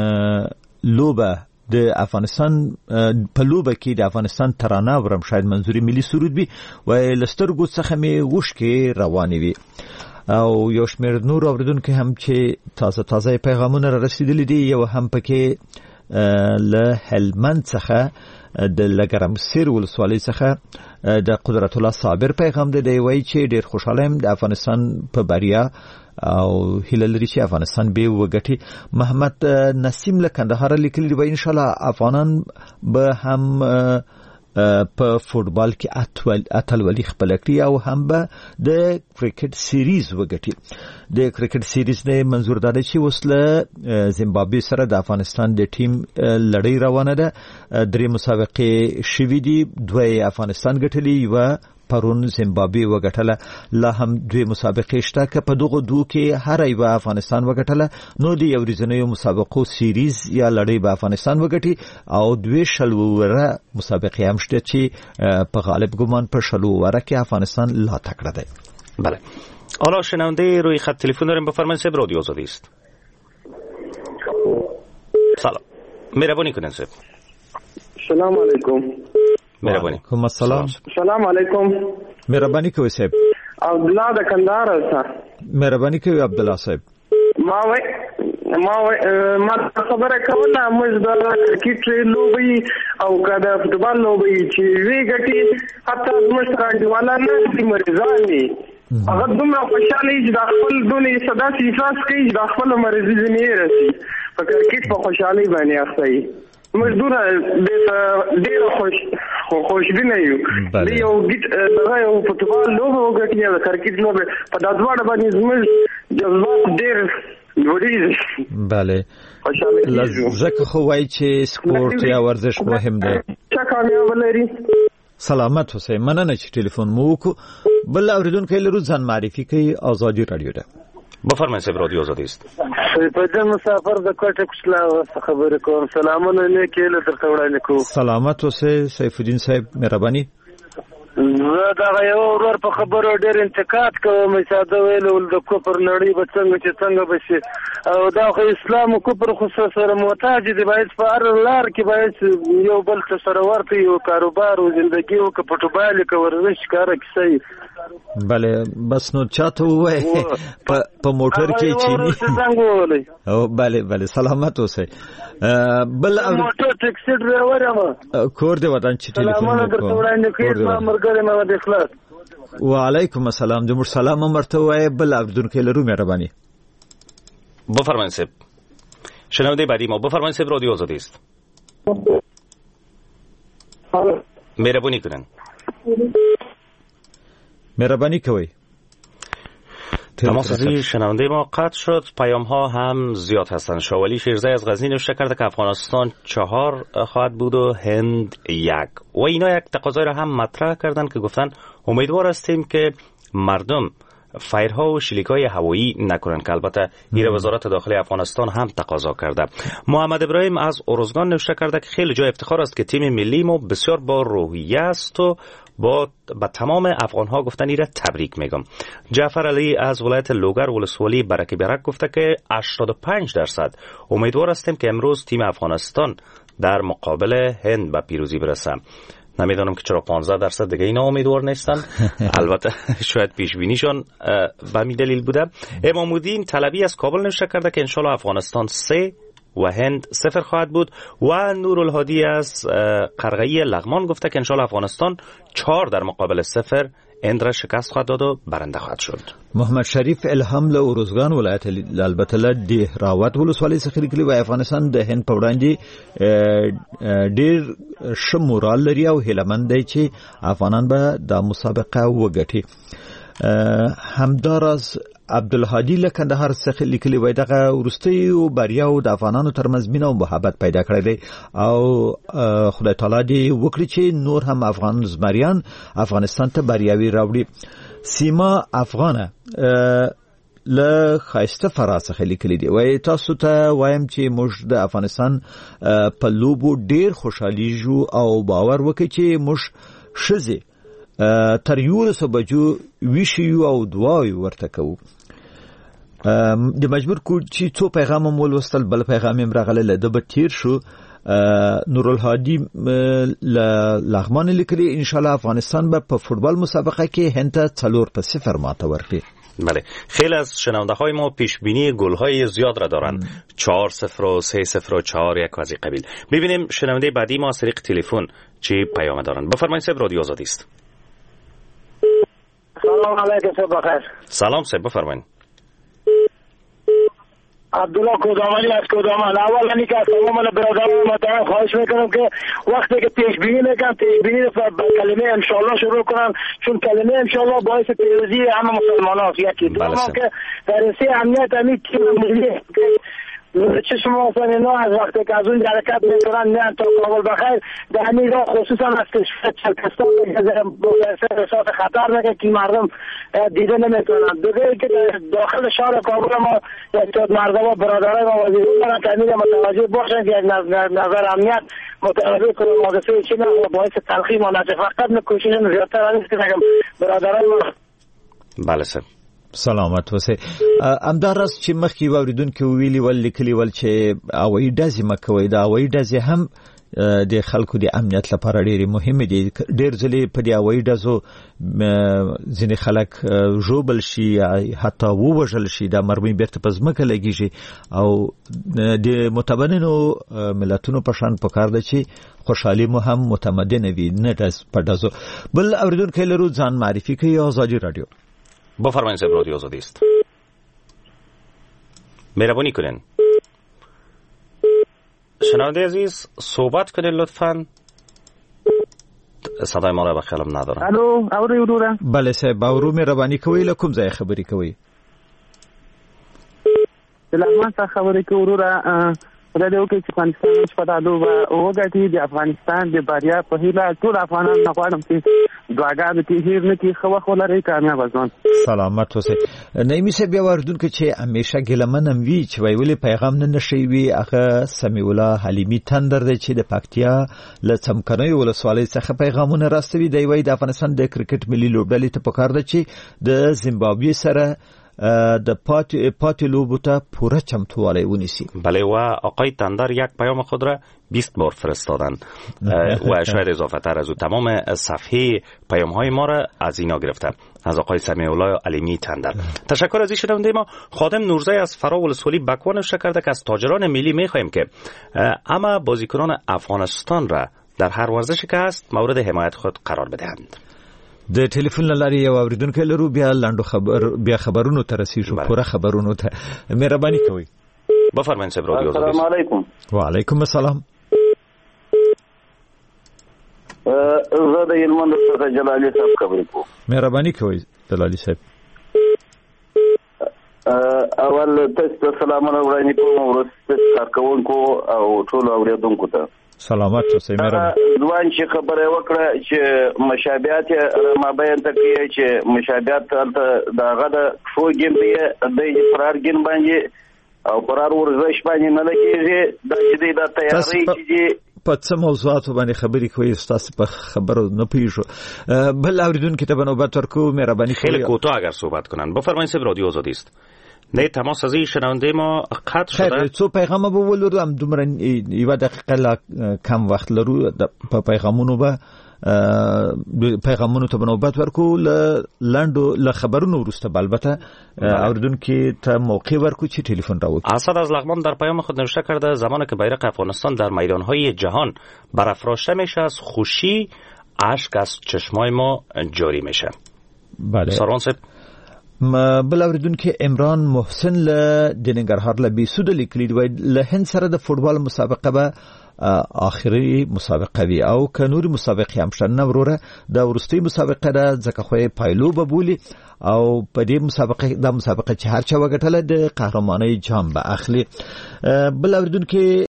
لوبه د افغانستان په لوبه کې د افغانستان ترانه ورم شاید منظوري ملي سرود وي وای لسترګو څخه می وښکې رواني وي. او یو شمېر نور اوریدونکو هم چې تازه تازه پیغامونه را رسیدلي دي. یو هم پکې له هلمند څخه د لګرم سیر ولسوالۍ څخه د قدرت الله صابر پیغام دی وایي چې ډېر خوشاله یم د افغانستان په بریا او هیله لري چې افغانستان به وګټي. محمد نسیم له کندهار لیکلی دی وایي ان شاء الله افغانان به هم په فوټبال کې اتلولي خپل کړي او هم به د کرکټ سیریز وګټي. د کرکټ سیریز نه منظور دا دی چې اوس له زیمبابوې سره د افغانستان د ټیم لړۍ روانه ده. درې مسابقې شوې دي، دوه افغانستان ګټلې، یوه پرون زیمبابوې وګټله. لا هم دوی مسابقې شته که په دغه دوه کې هر یو افغانستان وګټله نو د یو ورځنیو مسابقو سیریز یا لړۍ به افغانستان وګټي او دوی شلوره مسابقې هم شته چې په غالب ګمان په شلوره کې افغانستان لا تکړه دی. بله. حالا شنونده روی خط تلفن داریم. بفرمایید صاحب، رادیو آزادی است. سلام. مهربانی کنید صاحب. سلام علیکم. مهربانی. کوم السلام. سلام علیکم. مهربانی کوي صاحب. عبدالله د کندهار څخه. مهربانی کوي عبدالله صاحب. ما وای ما وای ما خبره کوله موږ د کرکټ لوبي او کده فوتبال لوبي چې وی ګټي حتی موږ راځواله نه دي مرزاني هغه دومره خوشاله چې د خپل دونې صدا سي احساس کوي د خپل مرزي نه راسي په کرکټ په خوشالي باندې اخته مزدور ډېر خوش خوشبینه یو دی یو ګټ دغه یو فوتبال لوبه وګټي یا کرکټ لوبه په دادوړ باندې زموږ جذبات ډېر لوړي. بله ځکه خو وایي چې سپورت یا ورزش مهم دی. چا کامیاب لري. سلامت اوسئ. مننه چې ټلیفون مو وکړو. بل اوریدونکو لرو ځان معرفي کوي. آزادی رادیو ده. بفرمایید صاحب، رادیو آزادی است. سیدپدین مسافر د کوټه کوچلا خبرې کوم. سلامونه نه کېله درته وړاندې کوم. سلامت اوسئ سیف الدین صاحب، مهرباني. زه دا یو ورور په خبرو ډېر انتقاد کوم. ساده ویل ول د کوپر نړۍ به څنګه چې څنګه بشي او دا خو اسلام کوپر خصوصا سره محتاج دی. باید په هر لار کې باید یو بل څه سره ورته یو کاروبار او ژوندۍ او کپټوبال کې ورزش کار کیسه. بله بس نو چاته وای په موټر کې چینی او بله بله سلامت اوسئ. بل موټر ټیکسي ډرایور یم. کور دی ودان چې ټلیفون وکړو. وعلیکم السلام. د مر سلام مرته وای. بل اوردونکو لرو مهرباني. بفرمایید صاحب. شنونده بعدی ما بفرمایید صاحب، رادیو آزادی است. مهربانی کنن. مهربانی کوي. نماسازی شنونده ما قطع شد. پیام ها هم زیاد هستند. شاولی شیرزای از غزنی نوشته کرده که افغانستان چهار خواهد بود و هند یک و اینا یک تقاضای را هم مطرح کردند که گفتن امیدوار هستیم که مردم فایرها و شلیک‌های هوایی نکنند که البته این وزارت داخلی افغانستان هم تقاضا کرده. محمد ابراهیم از اروزگان نوشته کرده که خیلی جای افتخار است که تیم ملی ما بسیار با روحیه است و با با تمام افغان ها گفتن ایره تبریک میگم. جعفر علی از ولایت لوگر ولسوالی برک برک گفته که هشتاد و پنج درصد امیدوار هستیم که امروز تیم افغانستان در مقابل هند به پیروزی برسه. نمیدونم که چرا پانزده درصد دیگه اینا امیدوار نیستن. البته شاید پیش بینیشون به همین دلیل بوده. امامالدین طلبی از کابل نوشته کرده که انشالله افغانستان سه و هند صفر خواهد بود و نورالهادی از قرغی لغمان گفته که انشالله افغانستان چهار در مقابل صفر هند را شکست خواهد داد و برنده خواهد شد. محمد شریف الهام له اروزګان ولایت البته له د راوت ولسوالۍ څخه لیکلي و افغانستان د هند په وړاندې ډېر ښه مورال لري او هیلهمند دی چې افغانان به د مسابقه وګټي. همداراز عبدالهادی له کندهار څخه لیکلي وای دغه وروستي او بریاو د افغانانو ترمنځ مینه او محبت پیدا کړی دی او خدای تعالی دې وکړي چې نور هم افغان زمریان افغانستان ته بریاوي راوړي. سیما افغانه له خایسته فرانسه څخه لیکلي دی وای تاسو ته وایم چې موږ د افغانستان په لوبو ډیر خوشحالي جو او باور وکړي چې موږ شزه تر یو څو بجو ویشیو او دعای ورته کوو. د مجبور کو چې څو پیغام مول وستل بل پیغام هم راغله د بتیر شو. نورالهادی ل لغمان لیکلي ان شاء الله افغانستان به په فوتبال مسابقه کې هند ته څلور په صفر ماته ورکړي. بله، خیلی از شنونده های ما پیش بینی گل های زیاد را دارند. چهار صفر و سه صفر و چهار یک و از این قبیل. ببینیم شنونده بعدی ما از طریق تلفن چی پیام دارند. بفرمایید صاحب، رادیو آزادی است. سلام علیکم صبح بخیر. سلام صاحب، بفرمایید. عبدالله کودامانی از کودامان. اول اینی که تمام برادران محترم خواهش میکنم که وقتی که پیش بینی میکنم پیش بینی رو با کلمه ان شاء الله شروع کنم، چون کلمه ان شاء الله باعث پیروزی همه مسلمانان است. یکی دوم که در سه امنیت امید تیم ملی چشم حسین از وقتی که از اون حرکت میکنن میان تا کابل بخیر در همین راه خصوصا از کشور چرکستان احساس خطر میکنه که مردم دیده نمیتونن. دیگه که داخل شهر کابل ما یک مردم و برادرای ما وزیرون دارن که همین متوجه باشن که یک نظر امنیت متوجه کنه حادثه چی نه باعث تلخی ما نشه. فقط نکوشیم زیادتر نیست که برادرای ما. بله سر سلامت وسه امدار است چې مخکې واوریدونکو ویلي ول لیکلي ول چې هوایي ډزې مکوي دا هوایي ډزې هم د خلکو د امنیت لپاره ډېرې مهمې دي. ډېر ځلې په دې هوایي ډزو ځینې خلک ژوبل شي حتی ووژل شي دا مرمۍ بیرته په ځمکه لګیږي او د متمدنو ملتونو په شان پکار ده چې خوشحالي مو هم متمدنه وي نه ډز په ډزو. بل اوریدونکی لرو ځان معرفي کوي آزادی رادیو. بفرمایید صاحب رادیو آزادی است. مهربانی کنین شنونده عزیز صحبت کنین لطفاً. صدای ما را به خیالم ندارم. الو اوري وروره. بله صاحب اورو مهرباني کوي له کوم ځای خبرې کوي؟ د لغمان څخه خبرې کوي وروره. رادیو کې چې افغانستان په دالو وګټي د افغانستان د بریا په هیله ټول افغانان غواړم چې دعاګانې کوي نه کې خو خو لري کامیاب ځوان. سلامت اوسئ. نایمي صاحب بیا واردونکو چې همیشه ګلمنم وی چې ویولې پیغام نه نشي وی هغه سمیع الله حلیمی تندر دی چې د پکتیا له څمکنۍ ولسوالۍ څخه پیغامونه راستوي. دی وی د افغانستان د کرکټ ملي لوبډلې ته پکار ده چې د زیمبابوې سره د پات پات لوبو ته پوره چمتووالی ونیسی. بله و آقای تندر یک پیام خود را بیست بار فرستادن و شاید اضافه تر از او تمام صفحه پیام های ما را از اینا گرفته از آقای سمیع الله علیمی تندر. تشکر از این شنونده ما. خادم نورزی از فرا ولسوالی بکوان اشاره کرده که از تاجران ملی میخواهیم که اما بازیکنان افغانستان را در هر ورزشی که هست مورد حمایت خود قرار بدهند. د ټلیفون لاري یو اوریدونکو لرو بیا لاندو خبر بیا خبرونو ته رسیدو پوره خبرونو ته مهرباني کوئ. بفرمایئ صاحب رادیو. السلام علیکم. وعلیکم السلام. زه د هلمند څخه جلالي صاحب خبرې کوم. مهرباني کوئ جلالي صاحب. اول تاسو ته سلامونه وړاندې کوم ورسته کارکونکو او ټول اوریدونکو ته. سلامت اوسئ. مهرباني. ځوان چې خبره وکړه چې مشابهت ما بیان ته کوي چې مشابهت د هغه د شو ګیم دی د فرار ګیم باندې او فرار ورزش باندې نه لګیږي د دې د تیاری چې په څه موضوعات باندې خبرې کوي تاسو په خبرو نه پیژو. بل اوریدونکو ته نوبت ورکو مهرباني خیلی کوتاه اگر صحبت کنن. بفرمایید صاحب رادیو آزادی است. نه تماس از این شنونده ما قطع شده. خیر څو پیغام به ولرو هم دومره یو دقیقه لا کم وخت لرو په پیغامونو به پیغامونو ته نوبت ورکو لاندو ل خبرونو ورسته البته اوریدونکو ته موقع ورکو چې ټلیفون راوړي. اسد از لغمان در پیام خود نوشته کرده زمانی که بیرق افغانستان در میدانهای جهان برافراشته میشه از خوشی اشک از چشمای ما جاری میشه. بله. سروان صاحب بل اوریدونکو عمران محسن له د ننګرهار له بیسود لیکلی دی له هند سره د فوټبال مسابقه به آخري مسابقه وی او کنوري مسابقه هم شنه وروره د ورستي مسابقه د ځکه خو پایلو به بولی او په دې مسابقه د مسابقه چې هر چا وګټله د قهرمانۍ جام به اخلي. بل اوریدونکو